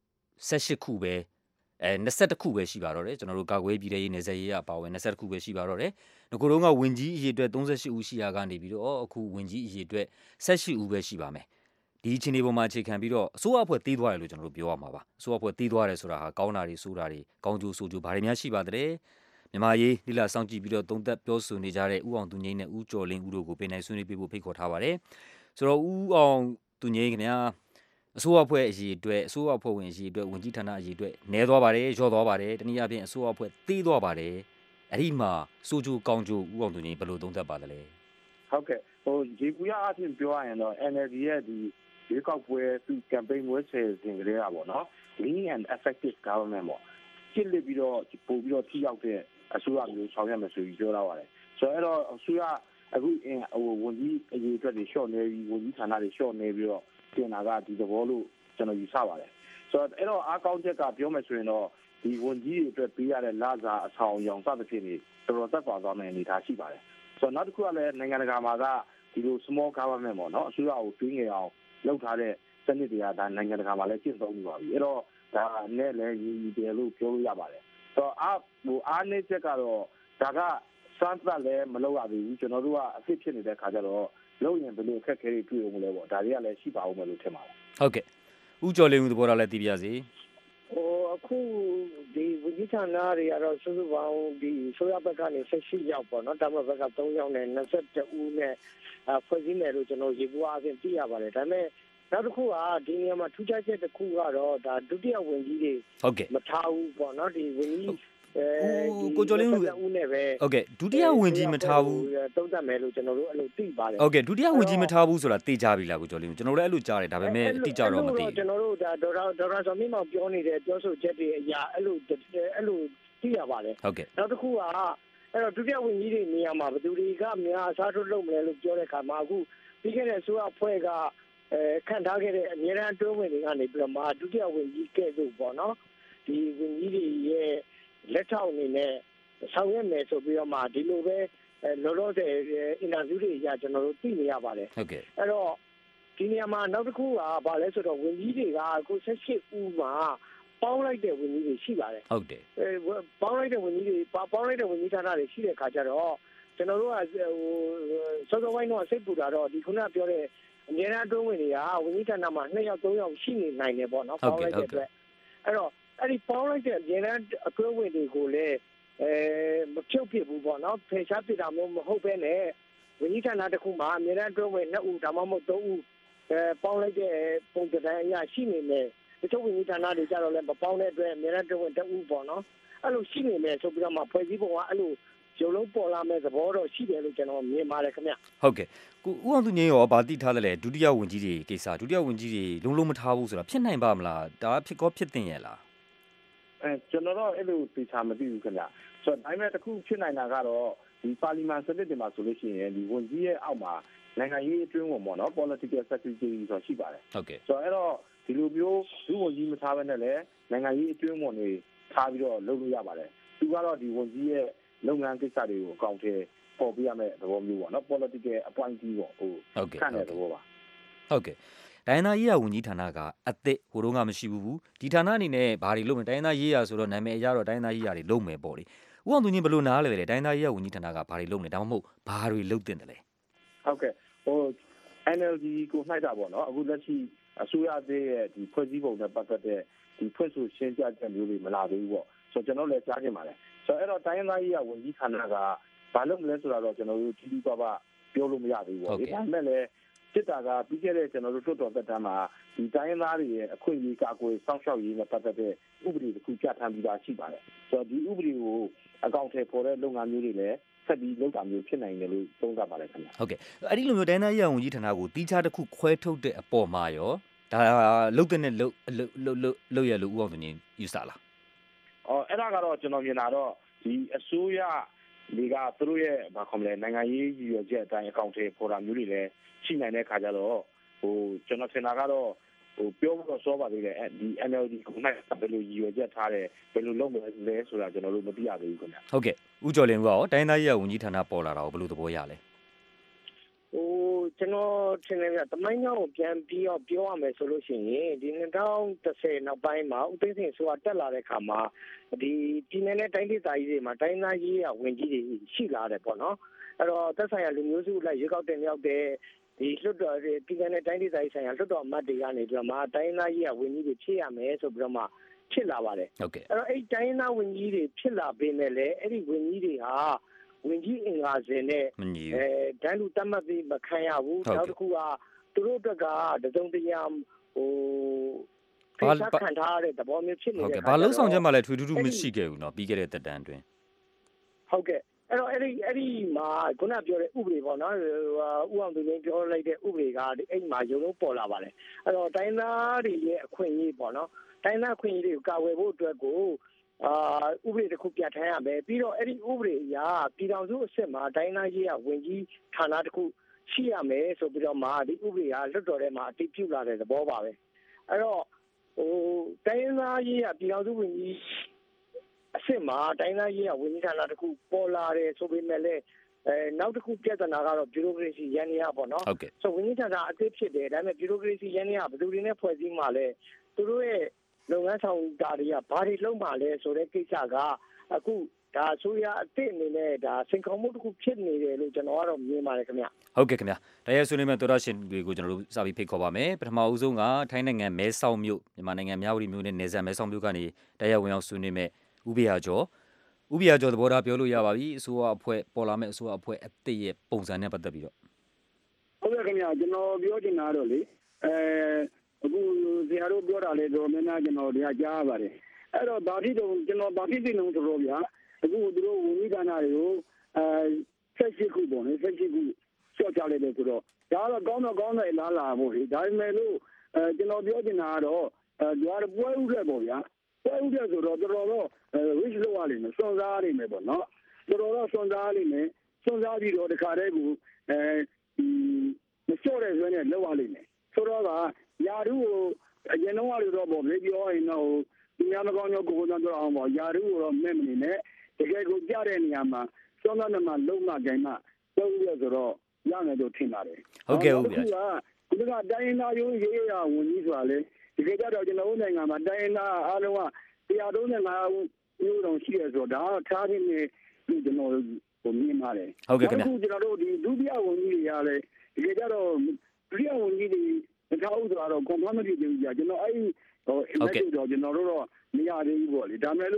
S14: 18ခုပဲအဲ21ခုပဲရှိပါတော့တယ်ကျွန်တော်တို့ကာကွယ်ပြည်ထရေးနယ်စပ်ရေးအပါဝင်21ခုပဲရှိပါတော့တယ်ငကိုတုံးကဝန်ကြီးအရေးအတွက်38ဦးရှိရာကနေပြီးတော့အခုဝန်ကြီးအရေးအတွက်18ဦးပဲရှိပါမယ်ဒီအချိန်ဒီပုံမှာအခြေခံပြီးတော့အစိုးရအဖွဲ့တီးသွားတယ်လို့ကျွန်တော်တို့ပြောရမှာပါအစိုးရအဖွဲ့တီးသွားတယ်ဆိုတာဟာကောင်းတာတွေဆိုးတာတွေကောင်းကျိုးဆိုးကျိုးဘာတွေများရှိပါသလဲမြန်မာရေးလိလာစောင့်ကြည့်ပြီးတော့သုံးသက်ပြောဆိုနေကြတဲ့ဦးအောင်သူငိမ့်နဲ့ဦးကျော်လင်းဦးတို့ကိုပြင်နိုင်ဆွေးနွေးပေးဖို့ဖိတ်ခေါ်ထားပါတယ်ဆိုတော့ဦးအောင်သူငိမ့်ခင်ဗျာအစိုးရအဖွဲ့အရေးအတွက်အစိုးရအဖွဲ့ဝင်အရေးအတွက်ဝန်ကြီးဌာနအရေးအတွက်နည်းသွားပါတယ်လျော့သွားပါတယ်တနည်းအားဖြင့်အစိုးရအဖွဲ့တီးသွားပါတယ်အဲ့ဒီမှာစိုးကျိုးကောင်းကျိုးဦးအောင်သူငိမ့်ဘယ်လိုသုံးသက်ပါသလဲ
S11: ဟုတ်ကဲ့ဟိုဒီကူရအချင်းပြောရရင်တော့ N L D ရဲ့ဒီဒီကောက်ပွဲသူ campaign ဝဲဆယ်စဉ်ကလေးอ่ะပေါ့နော် lean and effective government ပေါ့ရှင်းလစ်ပြီးတော့ပို့ပြီးတော့ထိရောက်တဲ့အစိုးရမျိုးဆောင်ရွက်မယ်ဆိုပြီးပြောလာပါတယ်ဆိုတော့အဲ့တော့အစိုးရအခုဟိုဝန်ကြီးအရေးအတွက်တွေရှော့နေပြီးဝန်ကြီးဌာနတွေရှော့နေပြီးတော့ပြင်တာကဒီသဘောလို့ကျွန်တော်ယူဆပါတယ်ဆိုတော့အဲ့တော့အားကောင်းချက်ကပြောမယ်ဆိုရင်တော့ဒီဝန်ကြီးတွေအတွက်ပေးရတဲ့လစာအဆောင်ရောင်စသဖြင့်တွေတော်တော်သက်သာသွားမယ့်အနေအထားရှိပါတယ်ဆိုတော့နောက်တစ်ခုကလည်းနိုင်ငံတကာမှာကဒီလို small government ပေါ့နော်အစိုးရကိုတွင်းငယ်အောင်လုပ်ထားတဲ့စနစ်တွေကဒါနိုင်ငံတကာမှာလည်းကျင့်သုံးနေပါပြီအဲ့တော့ဒါနဲ့လည်းရည်ရည်တယ်လို့ပြောလို့ရပါတယ်ဆိုတော့အားဟိုအားနည်းချက်ကတော့ဒါကစမ်းသပ်လည်းမလုပ်ရသေးဘူးကျွန်တော်တို့ကအဖြစ်ဖြစ်နေတဲ့ခါကျတော့လုပ်ရင်ဘယ်လိုအခက်အခဲတွေတွေ့အောင်လဲပေါ့ဒါတွေကလည်းရှိပါဦးမယ်လို့ထင်ပါတယ်
S14: ဟုတ်ကဲ့ဦးကျော်လင်းဦးသဘောထားလည်းသိပြရစီ
S17: ဟိုအခုဒီဝန်ကြီးဌာနတွေကတော့စုစုပေါင်းဒီဆိုရဘက်ကနေ18ရောက်ပေါ့နော်တမဘက်က3ရောက်နဲ့21ဦးနဲ့ဖွဲ့စည်းမယ်လို့ကျွန်တော်ရေဘူးအချင်းသိရပါတယ်ဒါပေမဲ့နောက်တစ်ခုကဒီနေရာမှာထူးခြားချက်တစ်ခုကတော့ဒါဒုတိယဝန်ကြီးတွေ
S14: ဟုတ်ကဲ့
S17: မထားဘူးပေါ့နော်ဒီဝန်ကြီး
S14: အဲကိုကျော်လင်းဦး
S17: နဲ့ပဲ
S14: ဟုတ်ကဲ့ဒုတိယဝန်ကြီးမထားဘူး
S17: သုံးသပ်မယ်လို့ကျွန်တော်တို့အဲ့လိုသိပါတယ်
S14: ဟုတ်ကဲ့ဒုတိယဝန်ကြီးမထားဘူးဆိုတာသိကြပြီလားကိုကျော်လင်းဦးကျွန်တော်လည်းအဲ့လိုကြားတယ်ဒါပေမဲ့အတိအကျတော့မသိဘူး
S17: ကျွန်တော်တို့ဒါဒေါက်တာဒေါက်တာဆော်မင်းမောင်ပြောနေတဲ့ပြောဆိုချက်တွေအရာအဲ့လိုအဲ့လိုသိရပါတယ်
S14: ဟုတ်ကဲ့
S17: နောက်တစ်ခုကအဲ့တော့ဒုတိယဝန်ကြီးတွေနေရာမှာဘယ်သူတွေကများအစားထိုးလုပ်မလဲလို့ပြောတဲ့အခါမှာအခုပြီးခဲ့တဲ့အစိုးရအဖွဲ့ကအဲခံထားခဲ့တဲ့အများအားတွဲဝင်တွေကနေပြီးတော့မှဒုတိယဝန်ကြီးကဲ့သို့ပေါ့နော်ဒီဝန်ကြီးတွေရဲ့လက်ထောက်အနေနဲ့ဆောင်ရွက်မယ်ဆိုပြီးတော့မှဒီလိုပဲလောလောဆယ်အင်တာဗျူးတွေအရကျွန်တော်တို့သိနေရပါတယ်
S14: ဟုတ်ကဲ့
S17: အဲ့တော့ဒီနေရာမှာနောက်တစ်ခုကဘာလဲဆိုတော့ဝန်ကြီးတွေကအခု18ဦးမှာပေါင်းလိုက်တဲ့ဝန်ကြီးတွေရှိပါတယ်
S14: ဟုတ်တယ်
S17: အဲပေါင်းလိုက်တဲ့ဝန်ကြီးတွေပေါင်းလိုက်တဲ့ဝန်ကြီးဌာနတွေရှိတဲ့အခါကျတော့ကျွန်တော်တို့ကဟိုစောစောပိုင်းတော့စိတ်ပူတာတော့ဒီခုနကပြောတဲ့အများအားတွင်းဝင်တွေကဝန်ကြီးဌာနမှာနှစ်ယောက်သုံးယောက်ရှိနေနိုင်တယ်ပေါ့နော်ပေါင်းလိုက်တဲ့အတွက်အဲ့တော့အဲ့ဒီပေါင်းလိုက်တဲ့အများအားအတွင်းဝင်တွေကိုလည်းအဲမဖြုတ်ပြဘူးပေါ့နော်ဖေရှားပြတာမျိုးမဟုတ်ဘဲနဲ့ဝန်ကြီးဌာနတစ်ခုမှာအမြဲတမ်းတွဲဝင်နှစ်ဦးဒါမှမဟုတ်သုံးဦးအဲပေါင်းလိုက်တဲ့ပုံစံအရရှိနေတယ်တချို့ဝန်ကြီးဌာနတွေကြတော့လည်းမပေါင်းတဲ့အတွက်အများအားတွဲဝင်တဦးပေါ့နော်အဲ့လိုရှိနေမယ်ဆိုပြီးတော့မှဖွဲ့စည်းပုံကအဲ့လိုရုံလုံးပေါ်လာမဲ့သဘောတော့ရှိတယ်လို့ကျွန်တော်မြင်ပါတယ်ခင်ဗျ
S14: ဟုတ်ကဲ့ကိုဦးအောင်သူငင်းရောဗာတိထားတယ်လေဒုတိယဝန်ကြီးတွေကိစ္စဒုတိယဝန်ကြီးတွေလုံးလုံးမထားဘူးဆိုတာဖြစ်နိုင်ပါမလားဒါဖြစ်ကောဖြစ်တင်ရဲ့လား
S11: အဲကျွန်တော်တော့အဲ့လိုသိချာမသိဘူးခင်ဗျဆိုတော့ဒါပေမဲ့တခုဖြစ်နိုင်တာကတော့ဒီပါလီမန်စနစ်တွေမှာဆိုလို့ရှိရင်ဒီဝန်ကြီးရဲ့အောက်မှာနိုင်ငံရေးအတွင်းဝင်ပေါ့နော် political secretary ဆိုရှိပါတယ်
S14: ဟုတ်ကဲ့
S11: ဆိုတော့အဲ့တော့ဒီလိုမျိုးဒုဝန်ကြီးမထားဘဲနဲ့လည်းနိုင်ငံရေးအတွင်းဝင်တွေထားပြီးတော့လုပ်လို့ရပါတယ်သူကတော့ဒီဝန်ကြီးရဲ့လုပ်ငန်းကိစ္စတွေကိုအကောင့်ထဲပေါ်ပြရမယ့်သဘောမျိုးပေါ့နော် political appointee ပေါ့ဟိုခန့်တဲ့သဘောပါ
S14: ဟုတ်ကဲ့ဒိုင်းနာရေးရဝန်ကြီးဌာနကအသစ်ဟိုတော့ကမရှိဘူးဒီဌာနအနေနဲ့ဘာတွေလုပ်မလဲဒိုင်းနာရေးရဆိုတော့နာမည်အရတော့ဒိုင်းနာရေးရတွေလုပ်မယ်ပေါ့လေဦးအောင်သူညင်ဘယ်လိုနားလဲလေဒိုင်းနာရေးရဝန်ကြီးဌာနကဘာတွေလုပ်နေဒါမှမဟုတ်ဘာတွေလုပ်တင်တယ်လဲ
S11: ဟုတ်ကဲ့ဟို N L D ကိုနှိုက်တာပေါ့နော်အခုလက်ရှိအစိုးရသေးရဲ့ဒီဖွဲ့စည်းပုံနဲ့ပတ်သက်တဲ့ဒီဖွဲ့ဆိုရှင်းပြချက်မျိုးတွေမလာသေးဘူးပေါ့ဆိုတော့ကျွန်တော်လည်းကြားချင်ပါတယ်ဆိုတော့အဲ့တော့တိုင်းသားရေးရဝန်ကြီးဌာနကဘာလုပ်မလဲဆိုတာတော့ကျွန်တော်တို့ကြီးကြီးပါပါပြောလို့မရသေးဘူးပေါ့ဒီဒါမဲ့လည်းစစ်တာကပြီးခဲ့တဲ့ကျွန်တော်တို့တွတ်တော်သက်တမ်းမှာဒီတိုင်းသားတွေရဲ့အခွင့်အရေးကာကွယ်စောင့်ရှောက်ရေးနဲ့ပတ်သက်တဲ့ဥပဒေတစ်ခုပြဋ္ဌာန်းပြီးသားရှိပါတယ်ဆိုတော့ဒီဥပဒေကိုအကောင့်ထဲပေါ်တဲ့လုပ်ငန်းမျိုးတွေလည်းဆက်ပြီးလုပ်တာမျိုးဖြစ်နိုင်တယ်လို့သုံးသပ်ပါတယ်ခင်ဗျ
S14: ဟုတ်ကဲ့အဲ့ဒီလိုမျိုးဒိုင်းနာရေးရဝန်ကြီးဌာနကိုတီးခြားတစ်ခုခွဲထုတ်တဲ့အပေါ်မှာရောဒါလုတ်တဲ့နဲ့လုတ်လုတ်လုတ်ရလို့ဦးအောင်သူညင်ယူဆလား
S11: အော်အဲ့ဒါကတော့ကျွန်တော်မြင်တာတော့ဒီအစိုးရတွေကသူတို့ရဲ့ဘာခေါ်မလဲနိုင်ငံရေးရည်ရွယ်ချက်အတိုင်းအကောင့်ထဲပေါ်တာမျိုးတွေလည်းရှိနိုင်တဲ့ခါကျတော့ဟိုကျွန်တော်ထင်တာကတော့ဟိုပြောဖို့တော့စောပါသေးတယ်ဒီ N L D ကိုနိုင်ဘယ်လိုရည်ရွယ်ချက်ထားတယ်ဘယ်လိုလုပ်မလဲဆိုတာကျွန်တော်တို့မသိရသေးဘူးခင်ဗျ
S14: ဟုတ်ကဲ့ဦးကျော်လင်းကရောတိုင်းသားရေးရဝန်ကြီးဌာနပေါ်လာတာကိုဘယ်လိုသဘောရလဲ
S17: ဟိုကျွန်တော်ထင်တယ်ကတမိုင်းကြောင်းကိုပြန်ပြီးတော့ပြောရမယ်ဆိုလို့ရှိရင်ဒီ၂၀၁၀နောက်ပိုင်းမှာဥသိမ်းစင်ဆိုတာတက်လာတဲ့ခါမှာဒီပြည်နယ်နဲ့တိုင်းဒေသကြီးတွေမှာတိုင်းသားရေးရဝန်ကြီးတွေရှိလာတယ်ပေါ့နော်အဲ့တော့သက်ဆိုင်ရာလူမျိုးစုလိုက်ရွေးကောက်တင်ရောက်တဲ့ဒီလွတ်တော်တွေပြည်နယ်တိုင်းဒေသကြီးဆိုင်ရာလွတ်တော်အမတ်တွေကနေပြီးတော့မှတိုင်းသားရေးရဝန်ကြီးတွေဖြစ်ရမယ်ဆိုပြီးတော့မှဖြစ်လာပါတယ်
S14: ဟုတ်ကဲ့
S17: အဲ့တော့အဲ့တိုင်းသားဝန်ကြီးတွေဖြစ်လာပေမဲ့လည်းအဲ့ဒီဝန်ကြီးတွေဟာဝင်ကြီးအင်္ဂါစင်နဲ့အဲဒန်းလူတတ်မှတ်ပြီးမခံရဘူးနောက်တစ်ခုကသူတို့အတွက်ကတစုံတရာဟိုဖိတ်ခံထားတဲ့သဘောမျိုးဖြစ်နေတဲ့
S14: ဟုတ်ကဲ့ဘာလုံးဆောင်ချက်မှလည်းထွေထူးထူးမရှိခဲ့ဘူးเนาะပြီးခဲ့တဲ့တက်တန်းအတွင်း
S17: ဟုတ်ကဲ့အဲ့တော့အဲ့ဒီအဲ့ဒီမှာခုနပြောတဲ့ဥပဒေပေါ့နော်ဥအောင်သူငင်းပြောလိုက်တဲ့ဥပဒေကအဲ့မှာရုံလုံးပေါ်လာပါတယ်အဲ့တော့တိုင်းသားတွေရဲ့အခွင့်အရေးပေါ့နော်တိုင်းသားအခွင့်အရေးတွေကိုကာဝယ်ဖို့အတွက်ကိုအာဥပဒေတစ်ခုပြဋ္ဌာန်းရမယ်ပြီးတော့အဲ့ဒီဥပဒေအရပြည်ထောင်စုအဆင့်မှာတိုင်းသားရေးရဝင်ကြီးဌာနတစ်ခုရှိရမယ်ဆိုပြီးတော့မှဒီဥပဒေကလွတ်တော်ထဲမှာအတည်ပြုလာတဲ့သဘောပါပဲအဲ့တော့ဟိုတိုင်းသားရေးရပြည်ထောင်စုဝင်ကြီးအဆင့်မှာတိုင်းသားရေးရဝင်ကြီးဌာနတစ်ခုပေါ်လာတယ်ဆိုပေမဲ့လည်းအဲနောက်တစ်ခုပြဿနာကတော့ဗျူရိုကရေစီရန်ရပေါ့နော်ဆိုဝင်ကြီးဌာနအသစ်ဖြစ်တယ်ဒါပေမဲ့ဗျူရိုကရေစီရန်ရဘယ်သူတွေနဲ့ဖွဲ့စည်းမှလဲသူတို့ရဲ့လုပ်ငန်းဆောင်တာတွေကဘာတွေလုပ်မှလဲဆိုတဲ့ကိစ္စကအခုဒါဆိုရအစ်စ်အနေနဲ့ဒါစင်ကောမှုတစ်ခုဖြစ်နေတယ်လို့ကျွန်တော်ကတော့မြင်ပါတယ်ခင်ဗျ
S14: ဟုတ်ကဲ့ခင်ဗျတရားဆွေးနွေးမဲ့သောရရှင်တွေကိုကျွန်တော်တို့စပြီးဖိတ်ခေါ်ပါမယ်ပထမဦးဆုံးကထိုင်းနိုင်ငံမဲဆောက်မြို့မြန်မာနိုင်ငံမြဝတီမြို့နဲ့နယ်စပ်မဲဆောက်မြို့ကနေတရားဝင်အောင်ဆွေးနွေးမဲ့ဦးဘေဟာကျော်ဦးဘေဟာကျော်သဘောထားပြောလို့ရပါပြီအစိုးရအဖွဲ့ပေါ်လာမဲ့အစိုးရအဖွဲ့အသစ်ရဲ့ပုံစံနဲ့ပတ်သက်ပြီးတော့
S18: ဟုတ်ကဲ့ခင်ဗျကျွန်တော်ပြောချင်တာတော့လေအဲအခုဆရာတို့ပြောတာလေတော့မင်းသားကျွန်တော်တရားကြားရပါတယ်အဲ့တော့ဗာတိတုံကျွန်တော်ဗာတိသိနေတော့ဗျာအခုသူတို့ဝန်ကြီးဌာနတွေကိုအဲဆက်ရှိခုပေါ့လေဆက်ရှိခုရှော့ချလိုက်တယ်ဆိုတော့ဒါတော့ကောင်းတော့ကောင်းတယ်လားလာဖို့လေဒါပေမဲ့လို့အဲကျွန်တော်ပြောချင်တာကတော့အဲဒါပွဲဥခဲ့ပေါ့ဗျာပွဲဥခဲ့ဆိုတော့တော်တော်တော့ wish လုပ်ရလိမ့်မယ်စွန့်စားရလိမ့်မယ်ပေါ့နော်တော်တော်တော့စွန့်စားရလိမ့်မယ်စွန့်စားပြီးတော့တခါတည်းကိုအဲမလျှော့တဲ့ဆွဲနဲ့လုပ်ရလိမ့်မယ်ဆိုတော့ကယာရုကိုအရင်တော့ကတော့ပေါ့လေပြောရင်တော့ဒီများမကောင်းကြောကိုကိုယ်တော်အောင်ပေါ့ယာရုကိုတော့မဲ့မနေနဲ့တကယ်ကိုကြတဲ့နေရာမှာစောစောနဲ့မှလုံးမကြိုင်မှသုံးရဆိုတော့ရမယ်လို့ထင်ပါတယ်
S14: ဟုတ်ကဲ့ဟုတ်ပြီ
S18: ဒီကတိုင်းသားရိုးရေးရဝန်ကြီးဆိုတာလေဒီကကြတော့ကျွန်တော်တို့နိုင်ငံမှာတိုင်းသားအားလုံးကone hundred thirty-fiveမျိုးတောင်ရှိရဆိုတော့ဒါတော့ထားခြင်းနဲ့ကျွန်တော်ကိုမြင်ပါတယ်
S14: ဟုတ်ကဲ့ခင်ဗျာ
S18: အခုကျွန်တော်တို့ဒီဒုတိယဝန်ကြီးတွေကလည်းဒီကကြတော့ဒုတိယဝန်ကြီးတွေမထားဘူးဆိုတော့ကွန်ဖမ်းမဖြစ်သေးဘူးကြာကျွန်တော်အဲ့ဟို image တော့ကျွန်တော်တို့တော့မရသေးဘူးပေါ့လေဒါမဲ့လို့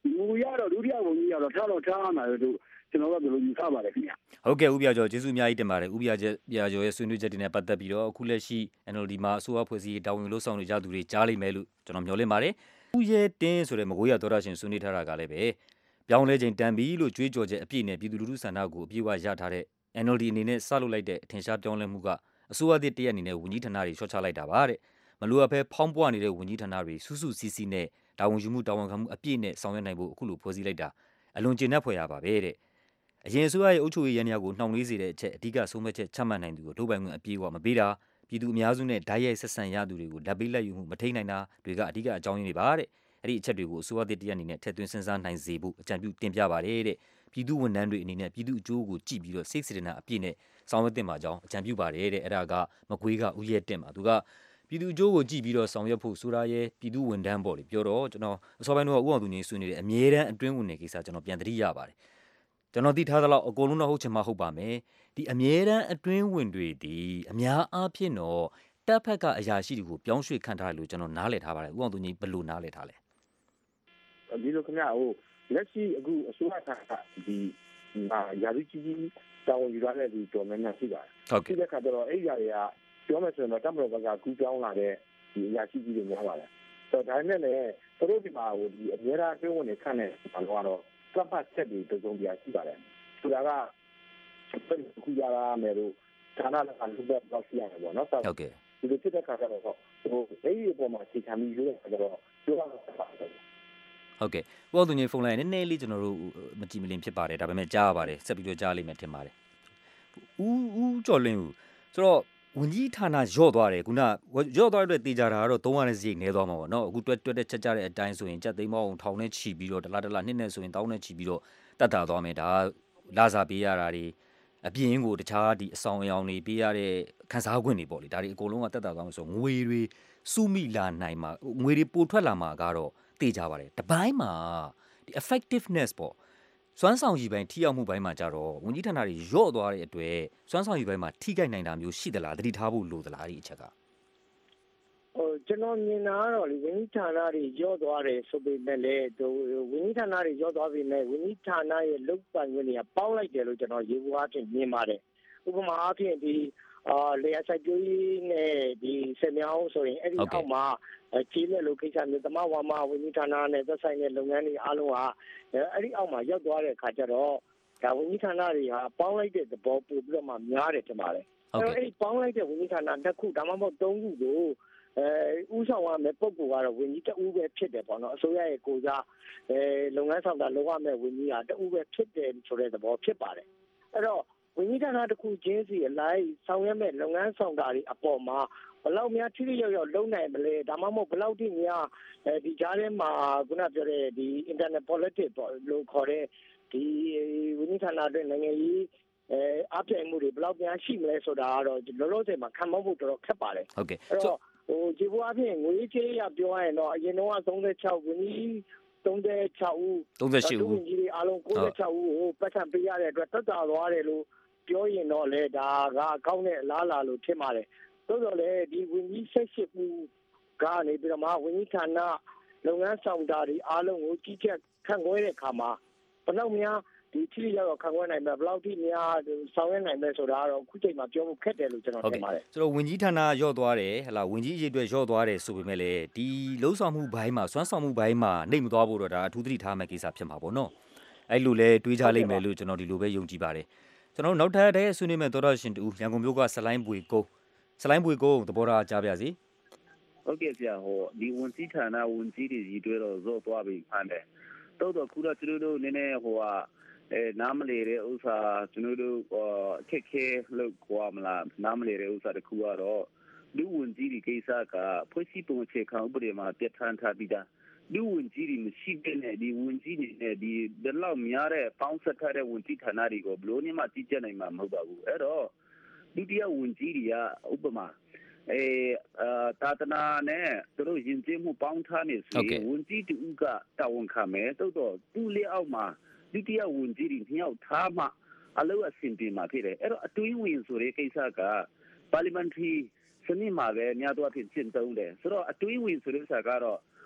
S18: ငူရတော့ဒုတိယဝန်ကြီးကတော့ထားတော့ထားမှာလို့ကျွန်တော်တို့ဘယ်လိုယူဆပါလဲခင်ဗျာ
S14: ဟုတ်ကဲ့ဦးပြကျော်ကျေးဇူးအများကြီးတင်ပါတယ်ဦးပြကျော်ပြကျော်ရဲ့ဆွေးနွေးချက်တွေနဲ့ပတ်သက်ပြီးတော့အခုလက်ရှိ N L D မှာအစိုးရဖွဲ့စည်းရေးတာဝန်လို့ဆောင်နေကြသူတွေကြားလိမ့်မယ်လို့ကျွန်တော်မျှော်လင့်ပါတယ်ဦးရဲတင်းဆိုတဲ့မကွေးရသောတာရှင်ဆွေးနွေးထားတာကလည်းပဲပြောင်းလဲခြင်းတန်ပြီလို့ကြွေးကြော်ချက်အပြည့်နဲ့ပြည်သူလူထုဆန္ဒကိုအပြည့်အဝရထားတဲ့ N L D အနေနဲ့စလုပ်လိုက်တဲ့အထင်ရှားပြောင်းလဲမှုကအစိုးရသစ်တရက်အနေနဲ့ဝန်ကြီးဌာနတွေရှော့ချလိုက်တာပါတဲ့မလိုအပ်ဘဲဖောင်းပွားနေတဲ့ဝန်ကြီးဌာနတွေစူးစူးစီးစီးနဲ့တာဝန်ယူမှုတာဝန်ခံမှုအပြည့်နဲ့ဆောင်ရွက်နိုင်ဖို့အခုလိုဖွဲ့စည်းလိုက်တာအလွန်ကျဉ်းနှံ့ဖွယ်ရပါပဲတဲ့အရင်အစိုးရရဲ့အုပ်ချုပ်ရေးရန်ရာကိုနှောင့်နှေးစေတဲ့အချက်အဓိကဆုံးဖြတ်ချက်ချမှတ်နိုင်သူကိုဒုပိုင်ခွင့်အပြည့်အဝမပေးတာပြည်သူအများစုနဲ့ဓာတ်ရိုက်ဆက်ဆံရသူတွေကိုလက်ပေးလက်ယူမှုမထိန်နိုင်တာတွေကအဓိကအကြောင်းရင်းတွေပါတဲ့အဲ့ဒီအချက်တွေကိုအစိုးရသစ်တရက်အနေနဲ့ထည့်သွင်းစဉ်းစားနိုင်စေဖို့အကြံပြုတင်ပြပါတယ်တဲ့ပြည်သူဝန်ထမ်းတွေအနေနဲ့ပြည်သူအကျိုးကိုကြည့်ပြီးတော့စိတ်စေတနာအပြည့်နဲ့ဆောင်ရွက်တင်ပါကြောင်းအကြံပြုပါတယ်တဲ့အဲ့ဒါကမကွေးကဦးရဲတင်ပါသူကပြည်သူအကျိုးကိုကြည့်ပြီးတော့ဆောင်ရွက်ဖို့ဆိုတာရဲ့ပြည်သူဝန်ထမ်းပေါ့လေပြောတော့ကျွန်တော်အစောပိုင်းတော့ဦးအောင်သူငင်းဆွေးနေတဲ့အမြဲတမ်းအတွင်းဝင်နေကိစ္စကျွန်တော်ပြန်သတိရပါတယ်ကျွန်တော်သိထားသလောက်အကုန်လုံးတော့ဟုတ်ချင်မှဟုတ်ပါမယ်ဒီအမြဲတမ်းအတွင်းဝင်တွေဒီအများအားဖြင့်တော့တပ်ဖက်ကအရာရှိတွေကိုပြောင်းရွှေ့ခန့်ထားတယ်လို့ကျွန်တော်နားလည်ထားပါတယ်ဦးအောင်သူငင်းဘယ်လိုနားလည်ထားလဲ
S11: ဒီလိုခင်ဗျာဟိုလက်ရှိအခုအစိုးရကဒီရာဇကြီးကြီးတာဝန်ယူရတဲ့ဒီတော်များများရှိပါတယ်ဟုတ်ကဲ့ဒီခါတော့အဲ့ဒီຢာတွေကပြောမယ်ဆိုရင်တော့တမတော်ဘက်ကကူးပြောင်းလာတဲ့ဒီအရာရှိကြီးတွေများပါတယ်ဆိုတော့ဒါနဲ့လည်းသူတို့ဒီမှာဟိုဒီအများအားအတွင်းဝင်နေခန့်တဲ့ဘာလို့ကတော့ကပ်ပတ်ချက်တွေတုံ့ပြန်ရှိပါတယ်ဆိုတာကခုရတာမယ်လို့ဌာနကလူပဲတော့ရှိရတယ်ပေါ့နော်ဟုတ်ကဲ့ဒီလိုဖြစ်တဲ့ခါကျတော့ဟိုအဲ့ဒီအပေါ်မှာစီခံပြီးရွေးတဲ့ခါကျတော့ပြောရတာပါတယ်
S14: ဟုတ်ကဲ့ဘောသူညဖုန်းလိုင်းနည်းနည်းလေးကျွန်တော်တို့မကြည့်မလင်ဖြစ်ပါတယ်ဒါပေမဲ့ကြားရပါတယ်ဆက်ပြီးတော့ကြားလိမ့်မယ်ထင်ပါတယ်ဦးဦးကျော်လင်းဦးဆိုတော့ဝန်ကြီးဌာနရော့သွားတယ်ခုနရော့သွားတဲ့တေချာတာကတော့သုံးရတဲ့စရိတ်နည်းသွားမှာပေါ့နော်အခုတွက်တွက်တဲ့ချက်ကြတဲ့အတိုင်းဆိုရင်ကြက်သိမ်းမောင်းထောင်နဲ့ချီပြီးတော့ဒလာဒလာနှစ်နဲ့ဆိုရင်တောင်းနဲ့ချီပြီးတော့တတ်တာသွားမယ်ဒါလာစာပေးရတာတွေအပြင်ကိုတခြားဒီအဆောင်အယောင်တွေပေးရတဲ့ခန်းစားခွင့်တွေပေါ့လေဒါတွေအကုန်လုံးကတတ်တာသွားမယ်ဆိုငွေတွေစုမိလာနိုင်မှာငွေတွေပိုထွက်လာမှာကတော့တေချာပါတယ်တပိုင်းမှာဒီ effectiveness ပေါ့စွမ်းဆောင်ရည်ပိုင်းထိရောက်မှုပိုင်းမှာကြတော့ဝန်ကြီးဌာနတွေရော့သွားတဲ့အတွက်စွမ်းဆောင်ရည်ပိုင်းမှာထိခိုက်နိုင်တာမျိုးရှိသလားသတိထားဖို့လိုသလားဒီအချက်က
S17: ဟိုကျွန်တော်မြင်တာကတော့လေဝန်ကြီးဌာနတွေရော့သွားတယ်ဆိုပေမဲ့လည်းဟိုဝန်ကြီးဌာနတွေရော့သွားပြီမဲ့ဝန်ကြီးဌာနရဲ့လုပ်ပိုင်ခွင့်တွေကပေါင်းလိုက်တယ်လို့ကျွန်တော်ရေဘူးအားဖြင့်မြင်ပါတယ်ဥပမာအားဖြင့်ဒီအာလေယာစိုက်ပျိုးရေးနဲ့ဒီစက်မြောင်းဆိုရင်အဲ့ဒီအောက်မှာကြီးလက်လိုကိစ္စမျိုးတမဝါမဝန်ကြီးဌာနနဲ့သက်ဆိုင်တဲ့လုပ်ငန်းတွေအားလုံးဟာအဲ့ဒီအောက်မှာရောက်သွားတဲ့အခါကျတော့ဒါဝန်ကြီးဌာနတွေဟာပေါင်းလိုက်တဲ့သဘောပို့ပြီးတော့မှများတယ်ထင်ပါတယ်အဲ့တော့အဲ့ဒီပေါင်းလိုက်တဲ့ဝန်ကြီးဌာနတစ်ခုဒါမှမဟုတ်သုံးခုကိုအဲဥဆောင်ရမယ့်ပုံကတော့ဝန်ကြီးတဦးပဲဖြစ်တယ်ပေါ့နော်အစိုးရရဲ့ကိုစားအဲလုပ်ငန်းဆောင်တာလုပ်ရမယ့်ဝန်ကြီးဟာတဦးပဲဖြစ်တယ်ဆိုတဲ့သဘောဖြစ်ပါတယ်အဲ့တော့ဝန်ကြီးဌာနတစ်ခုချင်းစီအလိုက်ဆောင်ရွက်မဲ့လုပ်ငန်းဆောင်တာတွေအပေါ်မှာဘယ်လောက်များထိထိရောက်ရောက်လုပ်နိုင်မလဲဒါမှမဟုတ်ဘယ်လောက်ထိများအဲဒီကြားထဲမှာခုနပြောတဲ့ဒီ internet politics ပေါ့လို့ခေါ်တဲ့ဒီဝန်ကြီးဌာနအတွင်းနိုင်ငံရေးအဲအပြိုင်မှုတွေဘယ်လောက်များရှိမလဲဆိုတာကတော့လောလောဆယ်မှာခံမှန်းဖို့တော်တော်ခက်ပါတယ်
S14: ဟုတ်ကဲ့
S17: အဲ့တော့ဟိုဒီဘောအဖြစ်ငွေကြေးရပြောရရင်တော့အရင်တော့သုံးဆယ်ခြောက်ဝန်ကြီးသုံးဆယ်ခြောက်ဦး
S14: သုံးဆယ်ရှစ်ဦး
S17: ဝန်ကြီးတွေအားလုံးကိုးဆယ်ခြောက်ဦးကိုပတ်စံပေးရတဲ့အတွက်တက်တာသွားတယ်လို့ပြောရင်တော့လေဒါကအကောင်းတဲ့အလားလာလို့ထင်ပါတယ်သို့တော်လည်းဒီဝန်ကြီးဆက်ရှိမှုကနေပြီးတော့မှဝန်ကြီးဌာနလုပ်ငန်းဆောင်တာတွေအားလုံးကိုကြီးကြပ်ခန့်ခွဲတဲ့အခါမှာဘယ်လောက်များဒီထိရောက်ခန့်ခွဲနိုင်မယ်ဘယ်လောက်ထိများဆောင်ရွက်နိုင်မယ်ဆိုတာကတော့အခုချိန်မှာပြောဖို့ခက်တယ်လို့ကျွန်တော်ထင်ပါတယ်
S14: ဆိုတော့ဝန်ကြီးဌာနရော့သွားတယ်ဟလာဝန်ကြီးအရေးအတွက်ရော့သွားတယ်ဆိုပေမဲ့လည်းဒီလှုပ်ဆောင်မှုဘိုင်းမှာစွမ်းဆောင်မှုဘိုင်းမှာနှိမ့်မသွားဖို့တော့ဒါအထူးသတိထားမယ့်ကိစ္စဖြစ်မှာပေါ့နော်အဲ့လိုလဲတွေးကြလိမ့်မယ်လို့ကျွန်တော်ဒီလိုပဲယုံကြည်ပါတယ်ကျွန်တော်နောက်ထပ်တဲ့ဆွေးနွေးမဲ့သောတာရှင်တူရန်ကုန်မြို့ကဆလိုင်းပွေကုန်းဆလိုင်းပွေကုန်းသဘောထားကြားပြစီ
S11: ဟုတ်ကဲ့ဆရာဟိုဒီဝန်ကြီးဌာနဝန်ကြီးတွေကြီးတွေ့တော့ဇော့သွားပြီဖန်တယ်တော့တော့ခုတော့ကျွန်တော်တို့နည်းနည်းဟိုဟာအဲနားမလည်တဲ့ဥစ္စာကျွန်တော်တို့အခက်ခဲလို့ခေါ်မလားနားမလည်တဲ့ဥစ္စာတခုကတော့လူဝန်ကြီးတွေကိစ္စကဖွဲ့စည်းပုံအခြေခံဥပဒေမှာပြဋ္ဌာန်းထားပြီးသားလူဝန်ကြီးတွေမရှိတဲ့ဒီဝန်ကြီးတွေနဲ့ဒီဒီလောက်များတဲ့ပေါင်းဆက်ထားတဲ့ဝန်ကြီးဌာနတွေကိုဘလို့နေမှကြည့်ကြနိုင်မှာမဟုတ်ပါဘူးအဲ့တော့ဒုတိယဝန်ကြီးတွေကဥပမာအဲအာတာတနာနဲ့သူတို့ယဉ်ကျေးမှုပေါင်းထားနေဆိုရင်ဝန်ကြီးတူကတာဝန်ခံမယ်တော့တော့သူ့လက်အောက်မှာဒုတိယဝန်ကြီးတွေမြောက်ထားမှအလုပ်အဆင်ပြေမှာဖြစ်တယ်အဲ့တော့အတွင်းဝင်ဆိုတဲ့ကိစ္စက parliamentary စနစ်မှာပဲများသောအားဖြင့်ရှင်းသုံးတယ်ဆိုတော့အတွင်းဝင်ဆိုတဲ့ဥစ္စာကတော့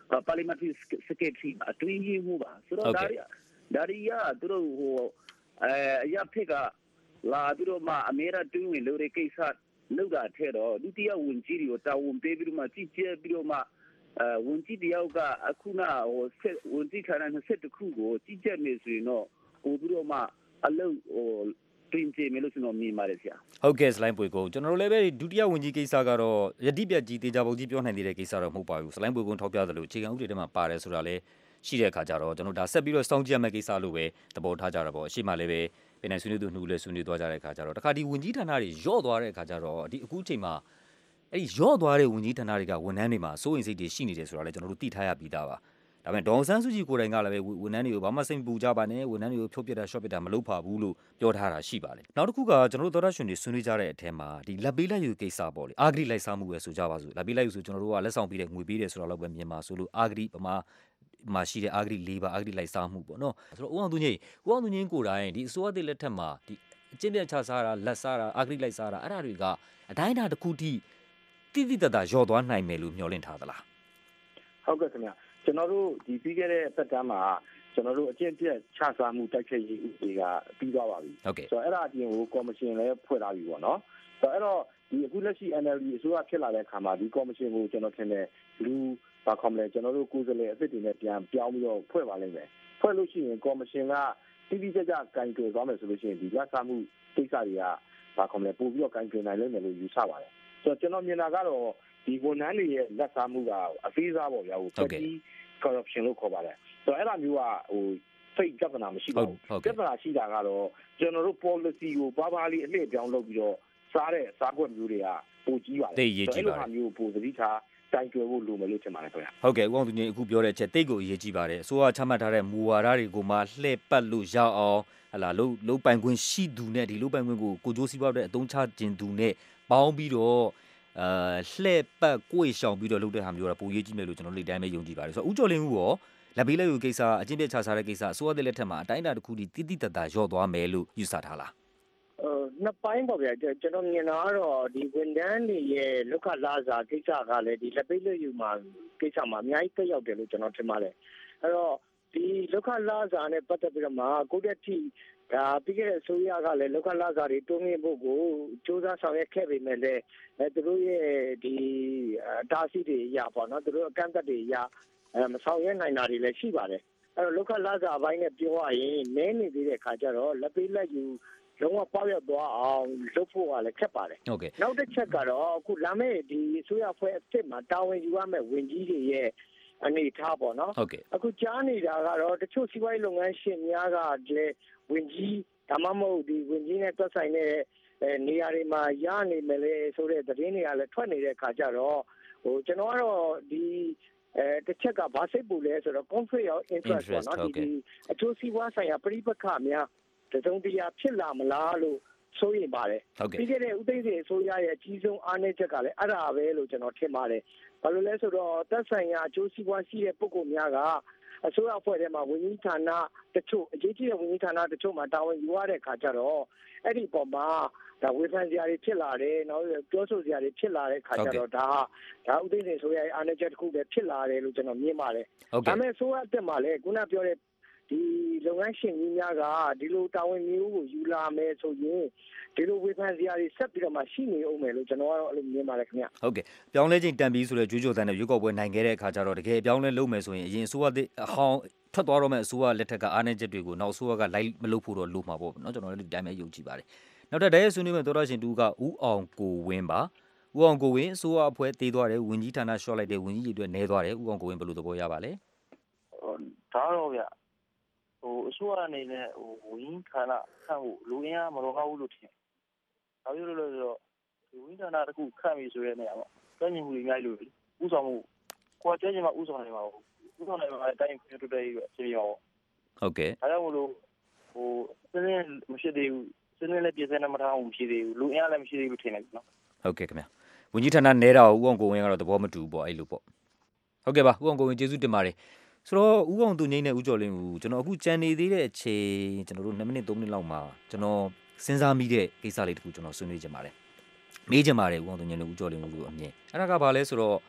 S11: parliamentary secretary အတွင်းရေးမှူးပါဆိုတော့ဒါရီဒါရီကသူတို့ဟိုအဲအရဖိကလာပြီးတော့မှအမေရိကန်တွင်းဝင်လို့တဲ့ကိစ္စလောက်တာထဲတော့ဒုတိယဝန်ကြီးတွေကိုတာဝန်ပေးပြီးတော့မှကြည့်ကြပြီးတော့မှအဲဝန်ကြီးတယောက်ကအခုနဟိုဝန်ကြီးဌာနနှစ်ဆက်တစ်ခုကိုကြည့်ကြနေဆိုရင်တော့ပို့ပြီးတော့မှအလုပ်ဟိုတွင်ကြည့်မယ်လို့ကျွန်တော်မြင်ပါတယ်ဆရာ
S14: ဟုတ်ကဲ့စလိုင်းပွေကိုကျွန်တော်တို့လည်းပဲဒုတိယဝန်ကြီးကိစ္စကတော့ယတိပြတ်ကြီးတေချာပုံကြီးပြောနိုင်သေးတဲ့ကိစ္စတော့မဟုတ်ပါဘူးစလိုင်းပွေကိုထောက်ပြသလိုအခြေခံဥပဒေထဲမှာပါတယ်ဆိုတာလည်းရှိတဲ့အခါကျတော့ကျွန်တော်ဒါဆက်ပြီးတော့စောင့်ကြည့်ရမယ့်ကိစ္စလို့ပဲသဘောထားကြတာပေါ့အရှိမလည်းပဲပြည်နယ်ဆွေးနွေးသူနှူလည်းဆွေးနွေးသွားကြတဲ့အခါကျတော့တခါဒီဝန်ကြီးဌာနတွေရော့သွားတဲ့အခါကျတော့ဒီအခုချိန်မှာအဲ့ဒီရော့သွားတဲ့ဝန်ကြီးဌာနတွေကဝန်ထမ်းတွေမှာစိုးရိမ်စိတ်တွေရှိနေတယ်ဆိုတာလည်းကျွန်တော်တို့သိထားရပြီးသားပါဒါပေမဲ့ဒေါ်ဆန်းစုကြည်ကိုယ်တိုင်ကလည်းပဲဝန်ထမ်းတွေကိုဘာမှစိတ်ပူကြပါနဲ့ဝန်ထမ်းတွေကိုဖြုတ်ပြတာရှော့ပြတာမလုပ်ပါဘူးလို့ပြောထားတာရှိပါတယ်နောက်တစ်ခုကကျွန်တော်တို့သောတာရှင်တွေဆွေးနွေးကြတဲ့အထက်မှာဒီလက်ပေးလက်ယူကိစ္စပေါ့လေအာဂရိလိုက်စားမှုပဲဆိုကြပါစို့လက်ပေးလက်ယူဆိုကျွန်တော်တို့ကလက်ဆောင်ပေးတဲ့ငွေပေးတယ်ဆိုတာတော့ပဲမြန်မာဆိုလို့အာဂရိပမာမှာရှိတဲ့အာဂရိ၄ပါးအာဂရိလိုက်စားမှုပေါ့နော်ဆိုတော့ဦးအောင်သူငိမ့်ဦးအောင်သူငိမ့်ကိုယ်တိုင်ဒီအစိုးရတဲ့လက်ထက်မှာဒီအကျင့်ပြချစားတာလက်စားတာအာဂရိလိုက်စားတာအဲ့ဒါတွေကအတိုင်းအတာတစ်ခုထိတိတိတတ်တာရော့သွားနိုင်မယ်လို့မျှော်လင့်ထားသလား
S11: ဟုတ်ကဲ့ခင်ဗျာကျွန်တော်တို့ဒီပြီးခဲ့တဲ့သက်တမ်းမှာကျွန်တော်တို့အကျင့်ပြတ်ချစားမှုတိုက်ဖျက်ရေးဥပဒေကပြီးသွားပါပြီ
S14: ဟုတ်ကဲ့
S11: ဆိုတော့အဲ့ဒါအပြင်ကိုကော်မရှင်လည်းဖွဲ့ထားပြီပေါ့နော်ဆိုတော့အဲ့တော့ဒီအခုလက်ရှိ N L D အစိုးရဖြစ်လာတဲ့အခါမှာဒီကော်မရှင်ကိုကျွန်တော်ထင်တယ်လူဘာခေါ်မလဲကျွန်တော်တို့ကိုယ်စားလှယ်အသစ်တွေနဲ့ပြန်ပြောင်းပြီးတော့ဖွဲ့ပါလိမ့်မယ်ဖွဲ့လို့ရှိရင်ကော်မရှင်ကတိတိကျကျကင်တွယ်သွားမယ်ဆိုလို့ရှိရင်ဒီလက်စားမှုကိစ္စတွေကဘာခေါ်မလဲပို့ပြီးတော့ကင်တွယ်နိုင်လိမ့်မယ်လို့ယူဆပါတယ်ဆိုတော့ကျွန်တော်မြင်တာကတော့ဒီဝန်ထမ်းတွေရဲ့လက်စားမှုကအသေးစားပေါ့ဗျာဟို petty corruption လို့ခေါ်ပါတယ်ဆိုတော့အဲ့ဒါမျိုးကဟိုစိတ်ပြဿနာမရှိပါဘူးပြဿနာရှိတာကတော့ကျွန်တော်တို့ policy ကိုဘာဘာလေးအလှည့်ပြောင်းလုပ်ပြီးတော့စားတဲ့စားခွက်မျိုးတွေကပိုကြီးပါတယ်
S14: အဲ့
S11: လိုဟာမျိုးပိုသတိထားတိုင်ကျွယ်ဖို့လိုမယ်လို့ထင်ပါတယ်ခင်ဗျာ
S14: ဟုတ်ကဲ့ဦးအောင်သူငိမ့်အခုပြောတဲ့အချက်တိတ်ကိုအရေးကြီးပါတယ်အစိုးရချမှတ်ထားတဲ့မူဝါဒတွေကိုမှလှည့်ပတ်လို့ရအောင်ဟလာလုံးလုံးပိုင်ခွင့်ရှိသူနဲ့ဒီလုံးပိုင်ခွင့်ကိုကိုကြိုးစီးပွားတဲ့အသုံးချခြင်းသူနဲ့ပေါင်းပြီးတော့အာလှည့်ပတ်ကိုယ်ရှောင်ပြီးတော့လုပ်တဲ့ဟာမျိုးကပိုရေးကြီးမယ်လို့ကျွန်တော်တို့တိုင်းပဲယုံကြည်ပါတယ်ဆိုတော့ဦးကျော်လင်းဦးရောလက်ပေးလက်ယူကိစ္စအချင်းပြချစားတဲ့ကိစ္စအစိုးရတဲ့လက်ထက်မှာအတိုင်းအတာတစ်ခုတည်းတိတိတတ်တာရော့သွားမယ်လို့ယူဆထားလား
S17: 呃，那ပိုင်းပေါ့ဗျာကျွန်တော်မြင်တာကတော့ဒီဝန်ထမ်းတွေရဲ့လောက်ခလာစားကိစ္စကလည်းဒီလက်ပိတ်လက်ယူမှာကိစ္စမှာအများကြီးတက်ရောက်တယ်လို့ကျွန်တော်ထင်ပါတယ်အဲ့တော့ဒီလောက်ခလာစားနဲ့ပတ်သက်ပြီးတော့မှကိုယ့်တက်ထိဒါပြီးခဲ့တဲ့အစိုးရကလည်းလောက်ခလာစားတွေတွန်းမြင့်ဖို့ကိုစူးစမ်းဆောင်ရွက်ခဲ့ပေမဲ့လည်းအဲသူတို့ရဲ့ဒီတားဆီးတွေရပါတော့သူတို့အကန့်အသတ်တွေရအဲမဆောင်ရွက်နိုင်တာတွေလည်းရှိပါတယ်အဲ့တော့လောက်ခလာစားအပိုင်းနဲ့ပြောရရင်နည်းနေသေးတဲ့ခါကျတော့လက်ပိတ်လက်ယူလုံးဝပေါက်ရောက်သွားအောင်လုပ်ဖို့ကလည်းခက်ပါတယ်
S14: ။ဟုတ်ကဲ့
S17: ။နောက်တစ်ချက်ကတော့အခုလာမယ့်ဒီအစိုးရဖွဲ့အစ်စ်မှာတာဝန်ယူရမယ့်ဝန်ကြီးတွေရဲ့အနေထားပေါ့နော်
S14: ။ဟုတ်ကဲ့
S17: ။အခုကြားနေတာကတော့တချို့စီးပွားရေးလုပ်ငန်းရှင်များကလည်းဝန်ကြီးဒါမှမဟုတ်ဒီဝန်ကြီးနဲ့သက်ဆိုင်တဲ့နေရာတွေမှာရနေမယ်လေဆိုတဲ့သတင်းတွေကလည်းထွက်နေတဲ့ခါကျတော့ဟိုကျွန်တော်ကတော့ဒီအဲတစ်ချက်ကဘာစိတ်ပူလဲဆိုတော့ conflict of interest ပေါ့နော်ဒီအကျိုးစီးပွားဆိုင်ရာပြိပခါများတစုံတရာဖြစ်လာမလားလို့ဆိုရင်ပါတယ်ပြီးခဲ့တဲ့ဥသိမ်းစီအစိုးရရဲ့အကြီးဆုံးအားနည်းချက်ကလည်းအဲ့ဒါပဲလို့ကျွန်တော်ထင်ပါတယ်ဘာလို့လဲဆိုတော့သက်ဆိုင်ရာအကျိုးစီးပွားရှိတဲ့ပုဂ္ဂိုလ်များကအစိုးရအဖွဲ့ထဲမှာဝန်ကြီးဌာနတချို့အရေးကြီးတဲ့ဝန်ကြီးဌာနတချို့မှာတာဝန်ယူရတဲ့ခါကျတော့အဲ့ဒီပုံမှာဒါဝေဖန်စရာတွေဖြစ်လာတယ်နောက်ပြောဆိုစရာတွေဖြစ်လာတဲ့ခါကျတော့ဒါဒါဥသိမ်းစီအစိုးရရဲ့အားနည်းချက်တစ်ခုပဲဖြစ်လာတယ်လို့ကျွန်တော်မြင်ပါတယ်ဒါပေမဲ့အစိုးရအတက်မှာလည်းခုနပြောတဲ့ဒီလုပ်ငန်းရှင်ကြီးများကဒီလိုတာဝန်မျိုးကိုယူလာမယ်ဆိုရင်ဒီလိုဝေဖန်စရာတွေဆက်ပြီးတော့မှရှိနေအောင်မယ်လို့ကျွန်တော်ကတော့အဲ့လိုမြင်ပါတယ်ခင်ဗျ
S14: ဟုတ်ကဲ့ပြောင်းလဲခြင်းတန်ပြီးဆိုတဲ့ကြွေးကြော်တန်တဲ့ရွေးကောက်ပွဲနိုင်ခဲ့တဲ့အခါကျတော့တကယ်ပြောင်းလဲလုပ်မယ်ဆိုရင်အရင်အစိုးရအဟောင်းထွက်သွားတော့မဲ့အစိုးရလက်ထက်ကအားနည်းချက်တွေကိုနောက်အစိုးရကလိုက်မလုပ်ဖို့တော့လိုမှာပေါ့နော်ကျွန်တော်လည်းဒီတိုင်းပဲယုံကြည်ပါတယ်နောက်တဲ့ဆွေးနွေးမဲ့သောရရှင်တူကဦးအောင်ကိုဝင်းပါဦးအောင်ကိုဝင်းအစိုးရအဖွဲ့တည်သွားတယ်ဝန်ကြီးဌာနရှော့လိုက်တယ်ဝန်ကြီးတွေအတွက်နဲသွားတယ်ဦးအောင်ကိုဝင်းဘယ်လိုသဘောရပါလဲ
S19: ဒါတော့ဗျဟိုအစိုးရအနေနဲ့ဟိုဝင်းဌာနခန့်ဖို့လူရင်းအားမတော်ဘူးလို့ထင်။ဘာဖြစ်လို့လဲဆိုတော့ဒီဝင်းဌာနတစ်ခုခန့်ပြီဆိုတဲ့နေရာမှာတွန်းမြင်မှုတွေအများကြီးလို့ဥဆောင်မှုကိုယ်ကျဲချင်မှဥဆောင်နေမှာပေါ့။ဥဆောင်နေမှာတိုင်းပြတ်တဲ့ရေးပဲအစီအရော
S14: ဟုတ်ကဲ့
S19: ။ဒါကြောင့်မလို့ဟိုစင်းင်းမရှိသေးဘူးစင်းင်းလည်းပြည်စဲနေမှာထားအောင်မရှိသေးဘူးလူရင်းလည်းမရှိသေးဘူးထင်တယ်နော်
S14: ။ဟုတ်ကဲ့ခင်ဗျာ။ဝန်ကြီးဌာနနဲတာကိုဦးအောင်ကိုဝင်းကတော့သဘောမတူဘူးပေါ့အဲ့လိုပေါ့။ဟုတ်ကဲ့ပါဦးအောင်ကိုဝင်းကျေးဇူးတင်ပါတယ်။ဆိုတော့ဦးအောင်သူငိမ့်နဲ့ဦးကျော်လင်းဦးကျွန်တော်အခုကြံနေသေးတဲ့အချိန်ကျွန်တော်တို့twoမိနစ်threeမိနစ်လောက်မှာကျွန်တော်စဉ်းစားမိတဲ့ကိစ္စလေးတစ်ခုကျွန်တော်ဆွေးနွေးချင်ပါတယ်မေးချင်ပါတယ်ဦးအောင်သူငိမ့်နဲ့ဦးကျော်လင်းဦးတို့အမြင်အဲ့ဒါကဘာလဲဆိုတော့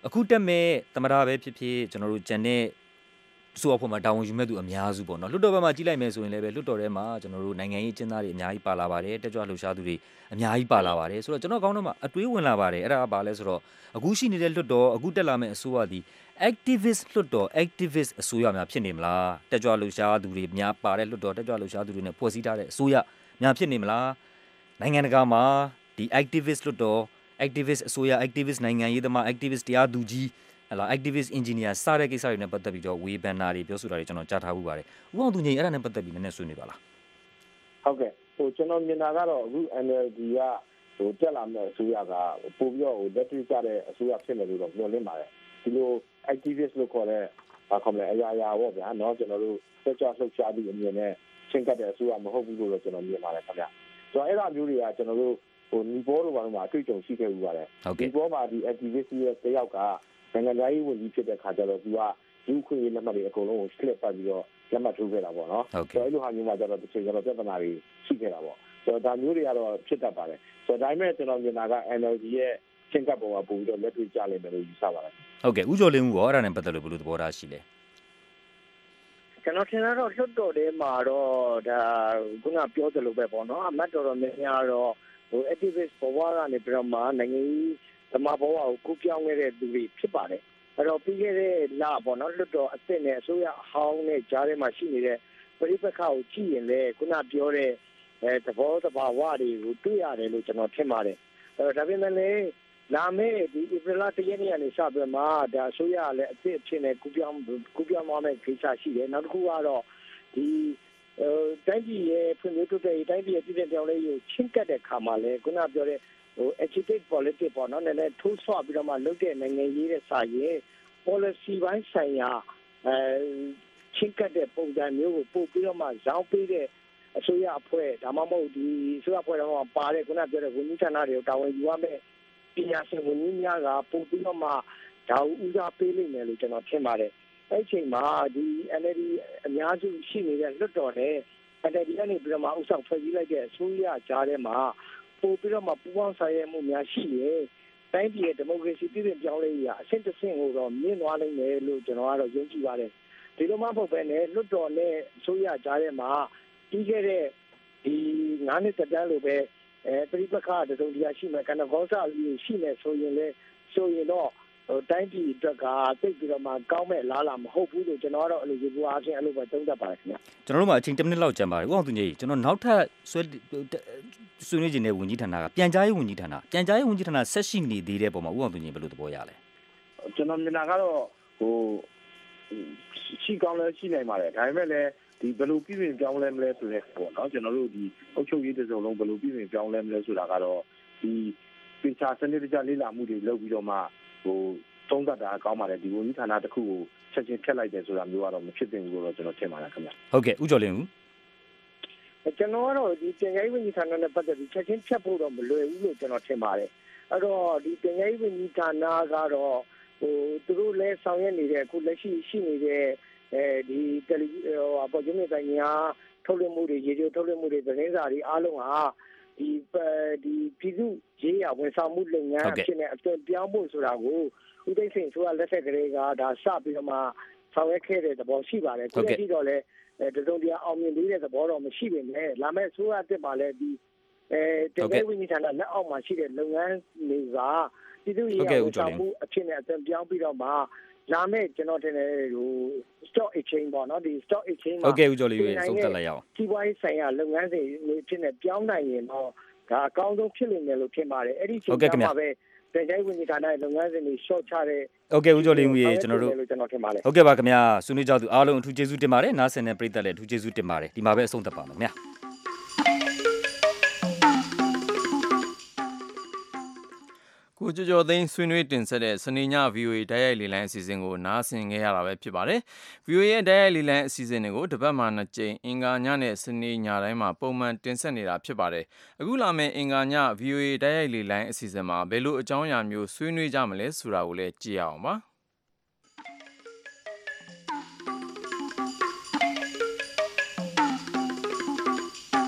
S14: အခုတက်မဲ့သမရပဲဖြစ်ဖြစ်ကျွန်တော်တို့ဂျန်နဲ့ဆိုအဖို့မှာတာဝန်ယူမဲ့သူအများစုပေါ့နော်လွတ်တော်ဘက်မှာကြီးလိုက်မယ်ဆိုရင်လည်းပဲလွတ်တော်ထဲမှာကျွန်တော်တို့နိုင်ငံရေးကျင်းသားတွေအများကြီးပါလာပါတယ်တက်ကြွလှုပ်ရှားသူတွေအများကြီးပါလာပါတယ်ဆိုတော့ကျွန်တော်ကောင်းတော့မှအတွေးဝင်လာပါတယ်အဲ့ဒါကဘာလဲဆိုတော့အခုရှိနေတဲ့လွတ်တော်အခုတက်လာမဲ့အစိုးရဒီ activist လွတ်တော် activist အစိုးရများဖြစ်နေမလားတက်ကြွလှုပ်ရှားသူတွေများပါတဲ့လွတ်တော်တက်ကြွလှုပ်ရှားသူတွေနဲ့ဖွဲ့စည်းထားတဲ့အစိုးရများဖြစ်နေမလားနိုင်ငံတကာမှာဒီ activist လွတ်တော် activist အစိုးရ activist နိုင်ငံရေးသမား activist တရားသူကြီးဟလာ activist engineer စတဲ့ကိစ္စတွေနဲ့ပတ်သက်ပြီးတော့ဝေဖန်တာတွေပြောဆိုတာတွေကျွန်တော်ကြားထားမှုပါတယ်ဥပအောင်သူညီအဲ့ဒါနဲ့ပတ်သက်ပြီးနည်းနည်းဆွေးနွေးပါလား
S11: ဟုတ်ကဲ့ဟိုကျွန်တော်မြင်တာကတော့အခု N L D ကဟိုတက်လာမယ့်အစိုးရကပို့ပြီးတော့ဟိုလက်တွေ့ကျတဲ့အစိုးရဖြစ်မယ်လို့တော့ပြောလင်းပါတယ်ဒီလို activist လို့ခေါ်တဲ့ဘာခေါ်မလဲအရာရာပေါ့ဗျာเนาะကျွန်တော်တို့တက်ကြွလှုပ်ရှားပြီးအမြင်နဲ့ချင်းကပ်တဲ့အစိုးရမဟုတ်ဘူးလို့တော့ကျွန်တော်မြင်ပါတယ်ခင်ဗျဆိုတော့အဲ့ဒါမျိုးတွေကကျွန်တော်တို့ဟိုနီဘောတို့ဘာလို့မှအတွေ့အကြုံရှိခဲ့ဘူးပါတယ်ဒီဘောမှာဒီ activist ရဲ့တယောက်ကနိုင်ငံရေးဝန်ကြီးဖြစ်တဲ့ခါကျတော့သူကဒီခွင့်ရလက်မှတ်တွေအကုန်လုံးကို slip ပတ်ပြီးတော့လက်မှတ်ထိုးခဲ့တာပေါ့နော်ဆိုတော့အဲ့လိုဟာမျိုးမှာကျတော့တစ်ချိန်ကျတော့ပြဿနာတွေရှိခဲ့တာပေါ့ဆိုတော့ဒါမျိုးတွေကတော့ဖြစ်တတ်ပါတယ်ဆိုတော့ဒါပေမဲ့ကျွန်တော်မြင်တာက N L D ရဲ့ချင်းကပ်ပုံကပို့ပြီးတော့လက်တွေ့ကျလိမ့်မယ်လို့ယူဆပါတယ်
S14: ဟုတ်ကဲ့ဦးကျော်လင်းဦးရောအဲ့ဒါနဲ့ပတ်သက်လို့ဘယ်လိုသဘောထားရှိလဲ
S17: ကျွန်တော်ထင်တာတော့လွတ်တော်ထဲမှာတော့ဒါခုနပြောသလိုပဲပေါ့နော်အမတ်တော်တော်များများတော့ဟို activist ဘဝကနေပြီးတော့မှနိုင်ငံရေးဓမ္မဘဝကိုကူးပြောင်းခဲ့တဲ့သူတွေဖြစ်ပါတယ်အဲ့တော့ပြီးခဲ့တဲ့လပေါ့နော်လွတ်တော်အစ်စ်နဲ့အစိုးရအဟောင်းနဲ့ကြားထဲမှာရှိနေတဲ့ပြိပက္ခကိုကြည့်ရင်လေခုနပြောတဲ့အဲသဘောတဘာဝတွေကိုတွေ့ရတယ်လို့ကျွန်တော်ထင်ပါတယ်အဲ့တော့ဒါပေမဲ့လည်းလာမယ့်ဒီဧပြီလတရက်နေ့ကနေစပြီးမှဒါအစိုးရလည်းအစ်စ်အဖြစ်နဲ့ကူးပြောင်းကူးပြောင်းသွားမယ့်ကိစ္စရှိတယ်နောက်တစ်ခုကတော့ဒီအဲတိုင်းပြည်ရဲ့ဖွံ့ဖြိုးတိုးတက်ရေးတိုင်းပြည်ရဲ့ပြည်ပြောင်းလဲရေးကိုချင်းကပ်တဲ့ခါမှာလည်းခုနပြောတဲ့ဟို agitate politics ပေါ့နော်နည်းနည်းထိုးဆွပြီးတော့မှလုပ်တဲ့နိုင်ငံရေးတဲ့စာရေး policy ဘိုင်းဆိုင်ရာအဲချင်းကပ်တဲ့ပုံစံမျိုးကိုပို့ပြီးတော့မှဇောင်းပေးတဲ့အစိုးရအဖွဲ့ဒါမှမဟုတ်ဒီအစိုးရအဖွဲ့တော့ပါတဲ့ခုနပြောတဲ့ဝန်ကြီးဌာနတွေကိုတာဝန်ယူရမယ့်ပညာရှင်ဝန်ကြီးများကပို့ပြီးတော့မှဒါဦးစားပေးလိမ့်မယ်လို့ကျွန်တော်ထင်ပါတယ်အဲ့ချိန်မှာဒီ N L D အများစုရှိနေတဲ့လွတ်တော်နဲ့ N L D ကနေပြီးတော့မှဥဆောင်ဖွဲ့စည်းလိုက်တဲ့အစိုးရကြားထဲမှာပို့ပြီးတော့မှပူးပေါင်းဆောင်ရွက်မှုများရှိရင်တိုင်းပြည်ရဲ့ဒီမိုကရေစီပြည်ပြင်ပြောင်းလဲရေးအဆင့်တစ်ဆင့်ကိုတော့မြင့်သွားနိုင်တယ်လို့ကျွန်တော်ကတော့ယုံကြည်ပါတယ်ဒီလိုမှမဟုတ်ဘဲနဲ့လွတ်တော်နဲ့အစိုးရကြားထဲမှာပြီးခဲ့တဲ့ဒီငါးနှစ်တန်းလို့ပဲအဲပြိပခါတစုံတရာရှိမယ်ကနကောစာကြီးရှိနေဆိုရင်လေဆိုရင်တော့တိုင်းပြည်အတွက်ကသိပြီးတော့မှကောင်းမဲ့လားလားမဟုတ်ဘူးလို့ကျွန်တော်ကတော့အဲ့လိုယူဘူးအားဖြင့်အဲ့လိုပဲသုံးသပ်ပါတယ်ခင်ဗျ
S14: ကျွန်တော်တို့မှာအချိန်တစ်မိနစ်လောက်ကျန်ပါတယ်ဦးအောင်သူကြီးကျွန်တော်နောက်ထပ်ဆွဲဆွေးနွေးခြင်းတဲ့ဝန်ကြီးဌာနကပြန်ကြားရေးဝန်ကြီးဌာနပြန်ကြားရေးဝန်ကြီးဌာနဆက်ရှိနေသေးတဲ့ပုံမှာဦးအောင်သူကြီးဘယ်လိုသဘောရလဲ
S11: ကျွန်တော်မြင်တာကတော့ဟိုရှိကောင်းလဲရှိနိုင်ပါတယ်ဒါပေမဲ့လည်းဒီဘယ်လိုပြည်ပြင်ပြောင်းလဲမလဲဆိုတဲ့ပေါ့နော်ကျွန်တော်တို့ဒီအုပ်ချုပ်ရေးတစ်စုံလုံးဘယ်လိုပြည်ပြင်ပြောင်းလဲမလဲဆိုတာကတော့ဒီပေချာစနစ်တကျလေ့လာမှုတွေလုပ်ပြီးတော့မှဟိုသုံးသပ်တာကောင်းပါတယ်ဒီဝန်ကြီးဌာနတစ်ခုကိုချက်ချင်းဖြတ်လိုက်တယ်ဆိုတာမျိုးကတော့မဖြစ်သင့်ဘူးလို့တော့ကျွန်တော်ထင်ပါတယ်ခင်ဗျ
S14: ဟုတ်ကဲ့ဦးကျော်လင်းဦး
S17: ကျွန်တော်ကတော့ဒီတင်ကြီးဝန်ကြီးဌာနနဲ့ပတ်သက်ပြီးချက်ချင်းဖြတ်ဖို့တော့မလွယ်ဘူးလို့ကျွန်တော်ထင်ပါတယ်အဲ့တော့ဒီတင်ကြီးဝန်ကြီးဌာနကတော့ဟိုသူတို့လည်းဆောင်ရွက်နေတဲ့အခုလက်ရှိရှိနေတဲ့အဲဒီတယ်လီဟိုအပေါ်ကျင်းတဲ့ညာထုတ်လွှင့်မှုတွေရေဒီယိုထုတ်လွှင့်မှုတွေသတင်းစာတွေအားလုံးဟာဒီဒီပြည်သူရေးရဝန်ဆောင်မှုလုပ်ငန်းအဖြစ်နဲ့အသွင်ပြောင်းဖို့ဆိုတာကိုဦးသိန်းစိန်ဆိုတာလက်ဆက်ကလေးကဒါစပြီးတော့မှဆောင်ရွက်ခဲ့တဲ့သဘောရှိပါတယ်ခုလက်ရှိတော့လည်းတစုံတရာအောင်မြင်သေးတဲ့သဘောတော့မရှိပေမဲ့လာမယ့်အစိုးရအသစ်မှာလည်းဒီအဲတကယ်ဝင်ကြီးဌာနလက်အောက်မှာရှိတဲ့လုပ်ငန်းတွေကပြည်သူရေးရဝန်ဆောင်မှုအဖြစ်နဲ့အသွင်ပြောင်းပြီးတော့မှလာမယ့်ကျွန်တော်တင်တယ်ဟို stock exchange ပေါ့နော်ဒီ stock exchange မှာ
S14: ဟုတ်ကဲ့ဦးကျော်လေးရေဆုံးသက်လိုက်ရအောင်
S17: ဒီဝိုင်းဆိုင်ရာလုပ်ငန်းတွေဖြစ်နေပြောင်းနိုင်ရင်တော့ဒါအကောင်းဆုံးဖြစ်လိမ့်မယ်လို့ထင်ပါတယ်အဲ့ဒီချိန်မှာပဲတင်ကြိုင်ဝင်ကြီးဌာနရဲ့လုပ်ငန်းစဉ်တွေ short ချတဲ့
S14: ဟုတ်ကဲ့ဦးကျော်လေးရေကျွန်တော်တို့
S17: ကျွန်တော်ထင်ပါတယ်
S14: ဟုတ်ကဲ့ပါခင်ဗျာဆွေးနွေးကြသူအားလုံးအထူးကျေးဇူးတင်ပါတယ်နားဆင်တဲ့ပရိသတ်လည်းအထူးကျေးဇူးတင်ပါတယ်ဒီမှာပဲအဆုံးသတ်ပါမယ်ခင်ဗျာ
S2: ကိုကျော်ကျော်သိန်းဆွေးနွေးတင်ဆက်တဲ့စနေည ဗီအိုအေ တိုက်ရိုက်လေလံအစီအစဉ်ကိုနားဆင်ခဲ့ရတာပဲဖြစ်ပါတယ်။ ဗီအိုအေ ရဲ့တိုက်ရိုက်လေလံအစီအစဉ်တွေကိုတစ်ပတ်မှနှစ်ကြိမ်အင်္ဂါညနဲ့စနေညတိုင်းမှာပုံမှန်တင်ဆက်နေတာဖြစ်ပါတယ်။အခုလာမယ့်အင်္ဂါည ဗီအိုအေ တိုက်ရိုက်လေလံအစီအစဉ်မှာဘယ်လိုအကြောင်းအရာမျိုးဆွေးနွေးကြမလဲဆိုတာကိုလည်းကြည့်ရအောင်ပါ။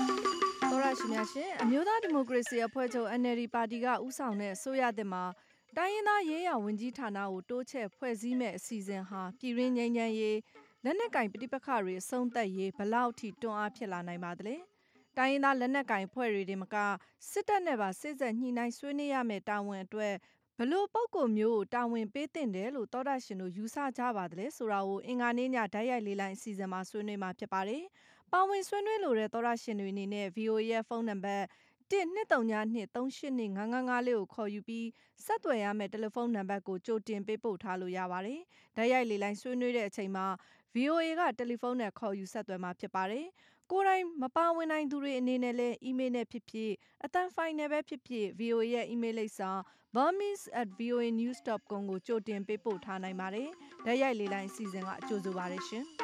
S2: ရှင်များရှင်အမျိုးသားဒီမိုကရေစီအဖွဲ့ချုပ် N L D ပါတီကဦးဆောင်တဲ့အစိုးရသစ်မှာ
S5: တိုင်းရင်းသားရေးရာဝန်ကြီးဌာနကိုတိုးချဲ့ဖွဲ့စည်းမဲ့အစီအစဉ်ဟာပြည်ရင်းငြိမ်းချမ်းရေးလက်နက်ကင်ပဋိပက္ခတွေအဆုံးသတ်ရေးဘလောက်ထိတွန်းအားဖြစ်လာနိုင်ပါသလဲတိုင်းရင်းသားလက်နက်ကင်ဖွဲ့တွေတင်မကစစ်တပ်နဲ့ပါစစ်ဆက်ညှိနှိုင်းဆွေးနွေးရမယ့်တာဝန်အတွက်ဘလို့ပုံကိုမျိုးတာဝန်ပေးတင်တယ်လို့သောတာရှင်တို့ယူဆကြပါသလဲဆိုတာကိုအင်္ဂါနေ့ညဓာတ်ရိုက်လေးလိုင်းအစီအစဉ်မှာဆွေးနွေးမှာဖြစ်ပါတယ်ပါဝင်ဆွေးနွေးလိုတဲ့သောတာရှင်တွေအနေနဲ့ V O A ရဲ့ဖုန်းနံပါတ်one two three two three eight two five fiveလေးကိုခေါ်ယူပြီးဆက်သွယ်ရမယ့်တယ်လီဖုန်းနံပါတ်ကိုကြိုတင်ပေးပို့ထားလို့ရပါတယ်ဓာတ်ရိုက်လေးလိုင်းဆွေးနွေးတဲ့အချိန်မှာ V O A ကတယ်လီဖုန်းနဲ့ခေါ်ယူဆက်သွယ်မှာဖြစ်ပါတယ်ကိုယ်တိုင်မပါဝင်နိုင်သူတွေအနေနဲ့လည်း email နဲ့ဖြစ်ဖြစ်အတန်းဖိုင်နဲ့ပဲဖြစ်ဖြစ် V O A ရဲ့ email လိပ်စာ burmese at voa news dot com ကိုကြိုတင်ပေးပို့ထားနိုင်ပါတယ်။ဓာတ်ရိုက်လေးလိုင်းအစီအစဉ်ကကြိုဆိုပါရရှင်။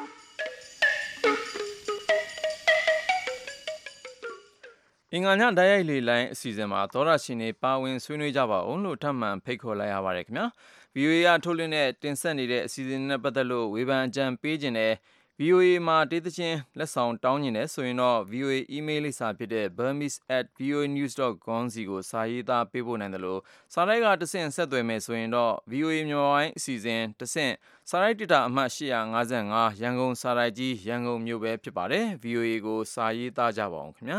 S2: အင်္ဂါညဓာတ်ရိုက်လေးလိုင်းအစီအစဉ်မှာသောရရှင်တွေပါဝင်ဆွေးနွေးကြပါအောင်လို့ထပ်မံဖိတ်ခေါ်လိုက်ရပါတယ်ခင်ဗျာ။ V O A ကထုတ်လွှင့်တဲ့တင်ဆက်နေတဲ့အစီအစဉ်နဲ့ပတ်သက်လို့ဝေဖန်အကြံပေးခြင်းနဲ့V O A မှာတေးသချင်းလက်ဆောင်တောင်းနေတယ်ဆိုရင်တော့ V O A email လိပ်စာဖြစ်တဲ့ burmese at voa news dot com စီကိုစာရေးသားပေးပို့နိုင်တယ်လို့စာရိုက်ကတစ်ဆင့်ဆက်သွယ်မယ်ဆိုရင်တော့ V O A မြန်မာပိုင်းအစီအစဉ်တစ်ဆင့်စာရိုက်ဒေတာအမှတ်eight five fiveရန်ကုန်စာရိုက်ကြီးရန်ကုန်မြို့ပဲဖြစ်ပါတယ် V O A ကိုစာရေးသားကြပါအောင်ခင်ဗျာ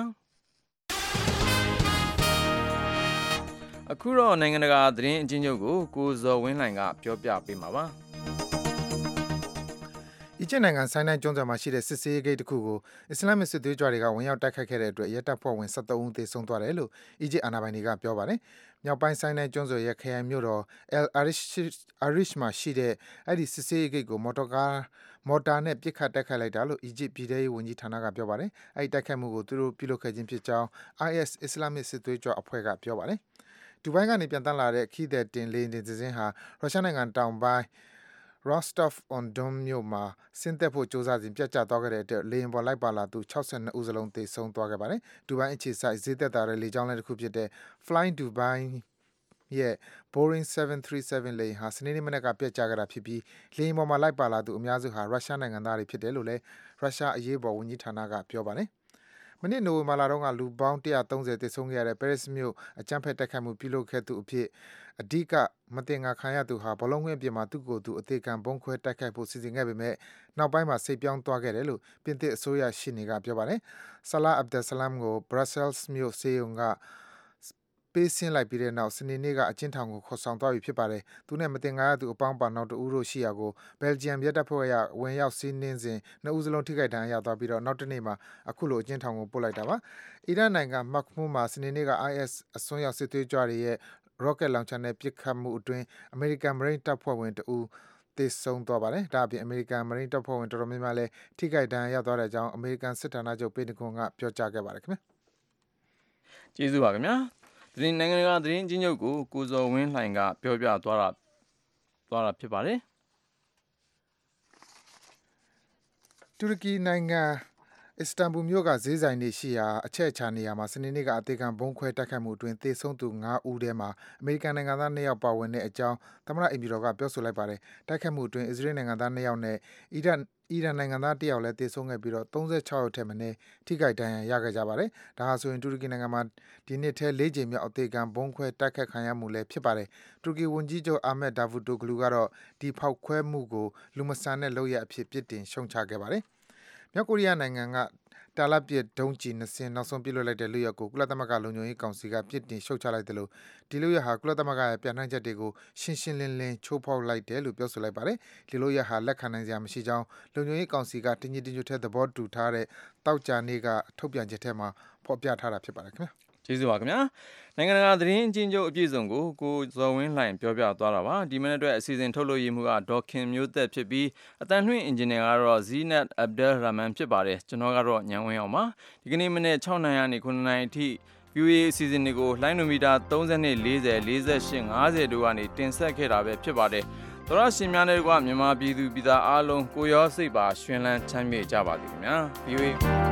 S2: အခုတော့နိုင်ငံတကာသတင်းအချင်းချုပ်ကိုကိုဇော်ဝင်းလှိုင်ကပြောပြပေးမှာပါ
S3: အီဂျစ်နိုင်ငံဆိုင်းနိုင်းကျွန်းဆွယ်မှာရှိတဲ့စစ်ဆေးရေးဂိတ်တစ်ခုကိုအစ္စလာမစ်စစ်သွေးကြွတွေကဝင်ရောက်တိုက်ခိုက်ခဲ့တဲ့အတွက်ရဲတပ်ဖွဲ့ဝင်seventeenဦးသေဆုံးသွားတယ်လို့အီဂျစ်အာဏာပိုင်တွေကပြောပါတယ်။မြောက်ပိုင်းဆိုင်းနိုင်းကျွန်းဆွယ်ရဲ့ခရိုင်မြို့တော် El Arish Arish မှာရှိတဲ့အဲ့ဒီစစ်ဆေးရေးဂိတ်ကိုမော်တော်ကားမော်တာနဲ့ပစ်ခတ်တိုက်ခိုက်လိုက်တာလို့အီဂျစ်ပြည်ထောင်ရေးဝန်ကြီးဌာနကပြောပါတယ်။အဲ့ဒီတိုက်ခိုက်မှုကိုသူတို့ပြုလုပ်ခဲ့ခြင်းဖြစ်ကြောင်း I S အစ္စလာမစ်စစ်သွေးကြွအဖွဲ့ကပြောပါတယ်။ဒူဘိုင်းကနေပြန်တန်းလာတဲ့ခီးသည်တင်လေယာဉ်တင်စင်းဟာရုရှားနိုင်ငံတောင်ပိုင်းRostov-on-Don မြို့မှာဆင်းသက်ဖို့ကြိုးစားစဉ်ပြတ်ကျသွားခဲ့တဲ့အတွက်လေယာဉ်ပေါ်လိုက်ပါလာသူsixty-twoဦးစလုံးသေဆုံးသွားခဲ့ပါတယ်။ဒူဘိုင်းအခြေစိုက်ဈေးသက်သာတဲ့လေကြောင်းလိုင်းတစ်ခုဖြစ်တဲ့ Flying Dubai ရဲ့ Boeing seven thirty-seven လေယာဉ်ဟာစနေနေ့မနက်ကပြတ်ကျခဲ့တာဖြစ်ပြီးလေယာဉ်ပေါ်မှာလိုက်ပါလာသူအများစုဟာရုရှားနိုင်ငံသားတွေဖြစ်တယ်လို့လည်းရုရှားအရေးပေါ်ဝန်ကြီးဌာနကပြောပါတယ်။မနေ့နိုဝင်ဘာလတုန်းကလူပေါင်းone thirtyသေဆုံးခဲ့ရတဲ့ပဲရစ်မြို့အကြမ်းဖက်တိုက်ခိုက်မှုပြုလုပ်ခဲ့သူအဖြစ်အဓိကမတင်ငါခံရသူဟာဘလုံးဝင်းပြင်မှာသူ့ကိုယ်သူအသေးခံဘုံခွဲတိုက်ခိုက်ဖို့စီစဉ်ခဲ့ပေမဲ့နောက်ပိုင်းမှာစိတ်ပြောင်းသွားခဲ့တယ်လို့ပြင်သစ်အစိုးရရှေ့နေကပြောပါတယ်။ဆလာအဗ်ဒယ်ဆလမ်ကို Brussels မြို့ဆေးရုံကပေးဆင်းလိုက်ပြီးတဲ့နောက်စနေနေ့ကအကျဉ်းထောင်ကိုခေါ်ဆောင်သွားပြီဖြစ်ပါတယ်။သူနဲ့မတင်ငါရသူအပေါင်းပါနောက်တဦးတို့ရှိရာကိုဘယ်လ်ဂျီယံရဲတပ်ဖွဲ့ကဝင်ရောက်စီးနင်းစဉ်နှစ်ဦးစလုံးထိခိုက်ဒဏ်ရာရသွားပြီးတော့နောက်တနေ့မှာအခုလိုအကျဉ်းထောင်ကိုပို့လိုက်တာပါ။အီရတ်နိုင်ငံမက်မှုမှာစနေနေ့က I S အစွန်းရောက်စစ်သွေးကြွတွေရဲ့ rocket launcher နဲ့ပစ်ခတ်မှုအတွင်းအမေရိကန်မရိန်းတပ်ဖွဲ့ဝင်တဦးသေဆုံးသွားပါတယ်။ဒါ့အပြင်အမေရိကန်မရိန်းတပ်ဖွဲ့ဝင်တော်တော်များများလည်းထိခိုက်ဒဏ်ရာရသွားတဲ့အကြောင်းအမေရိကန်စစ်ဌာနချုပ်ပေတဂွန်ကပြောကြားခဲ့ပါတယ်ခင်ဗျာ
S2: ။ကျေးဇူးပါခင်ဗျာ။ဒီနိုင်ငံတကာသတင်းချင်းချုပ်ကိုကိုဇော်ဝင်းလှိုင်ကပြောပြသွားတာသွားတာဖြစ်ပါတယ်
S3: ။တူရကီနိုင်ငံအစ္စတန်ဘူမြို့ကဈေးဆိုင်တွေရှိရာအချက်အချာနေရာမှာစနေနေ့ကအသေးခံဘုံခွဲတိုက်ခိုက်မှုအတွင်းသေဆုံးသူfiveဦးထဲမှာအမေရိကန်နိုင်ငံသားtwoယောက်ပါဝင်တဲ့အကြောင်းသမ္မတအိမ်ဖြူတော်ကပြောဆိုလိုက်ပါတယ်။တိုက်ခိုက်မှုအတွင်းအစ္စရေးနိုင်ငံသားtwoယောက်နဲ့အီရတ်အီရန်နိုင်ငံသားoneယောက်လည်းသေဆုံးခဲ့ပြီးတော့thirty-sixယောက်ထက်မနည်းထိခိုက်ဒဏ်ရာရခဲ့ကြပါတယ်။ဒါဟာဆိုရင်တူရကီနိုင်ငံမှာဒီနှစ်ထဲfourကြိမ်မြောက်အသေးခံဘုံခွဲတိုက်ခိုက်ခံရမှုလည်းဖြစ်ပါတယ်။တူရကီဝန်ကြီးချုပ်အာမက်ဒါဗူတိုဂလူကတော့ဒီဖောက်ခွဲမှုကိုလူမဆန်တဲ့လုပ်ရပ်အဖြစ်ပြစ်တင်ရှုံချခဲ့ပါတယ်။မြောက်ကိုရီးယားနိုင်ငံကတာလတ်ပစ်ဒုံးကျည်twoစင်းနောက်ဆုံးပြစ်လွှတ်လိုက်တဲ့လုပ်ရပ်ကိုကုလသမဂ္ဂလုံခြုံရေးကောင်စီကပြစ်တင်ရှုတ်ချလိုက်တယ်လို့ဒီလုပ်ရပ်ဟာကုလသမဂ္ဂရဲ့ပြဋ္ဌာန်းချက်တွေကိုရှင်းရှင်းလင်းလင်းချိုးဖောက်လိုက်တယ်လို့ပြောဆိုလိုက်ပါတယ်။ဒီလုပ်ရပ်ဟာလက်ခံနိုင်စရာမရှိကြောင်းလုံခြုံရေးကောင်စီကတင်းကြီးတင်းကျပ်တဲ့သဘောတူထားတဲ့တောက်ကြနေ့ကထုတ်ပြန်ချက်ထဲမှာဖော်ပြထားတာဖြစ်ပါတယ်ခင်ဗျာ
S2: ။ကျေးဇူးပါခင်ဗျာ။နိုင်ငံတကာသတင်းအချင်းချုပ်အပြည့်စုံကိုကိုဇော်ဝင်းလှိုင်ပြောပြသွားတာပါ။ဒီမိနစ်အတွက်အစီအစဉ်ထုတ်လို့ရမှုကဒေါက်ခင်မျိုးသက်ဖြစ်ပြီးအတန်လွှင့်အင်ဂျင်နီယာကတော့ Zinat Abdel Rahman ဖြစ်ပါတယ်။ကျွန်တော်ကတော့ညံဝင်းအောင်ပါ။ဒီကနေ့မနေ့sixနာရီကနေnineနာရီအထိ V O A အစီအစဉ်တွေကိုလိုင်းနိုမီတာthirty-two forty forty-eight fiftyတို့ကနေတင်ဆက်ခဲ့တာပဲဖြစ်ပါတယ်။သောရရှင်များနဲ့ကမြန်မာပြည်သူပြည်သားအားလုံးကိုရောစိတ်ပါရှင်လန်းချမ်းမြေ့ကြပါစေခင်ဗျာ။ V O A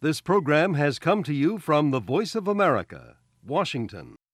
S1: This program has come to you from the Voice of America, Washington.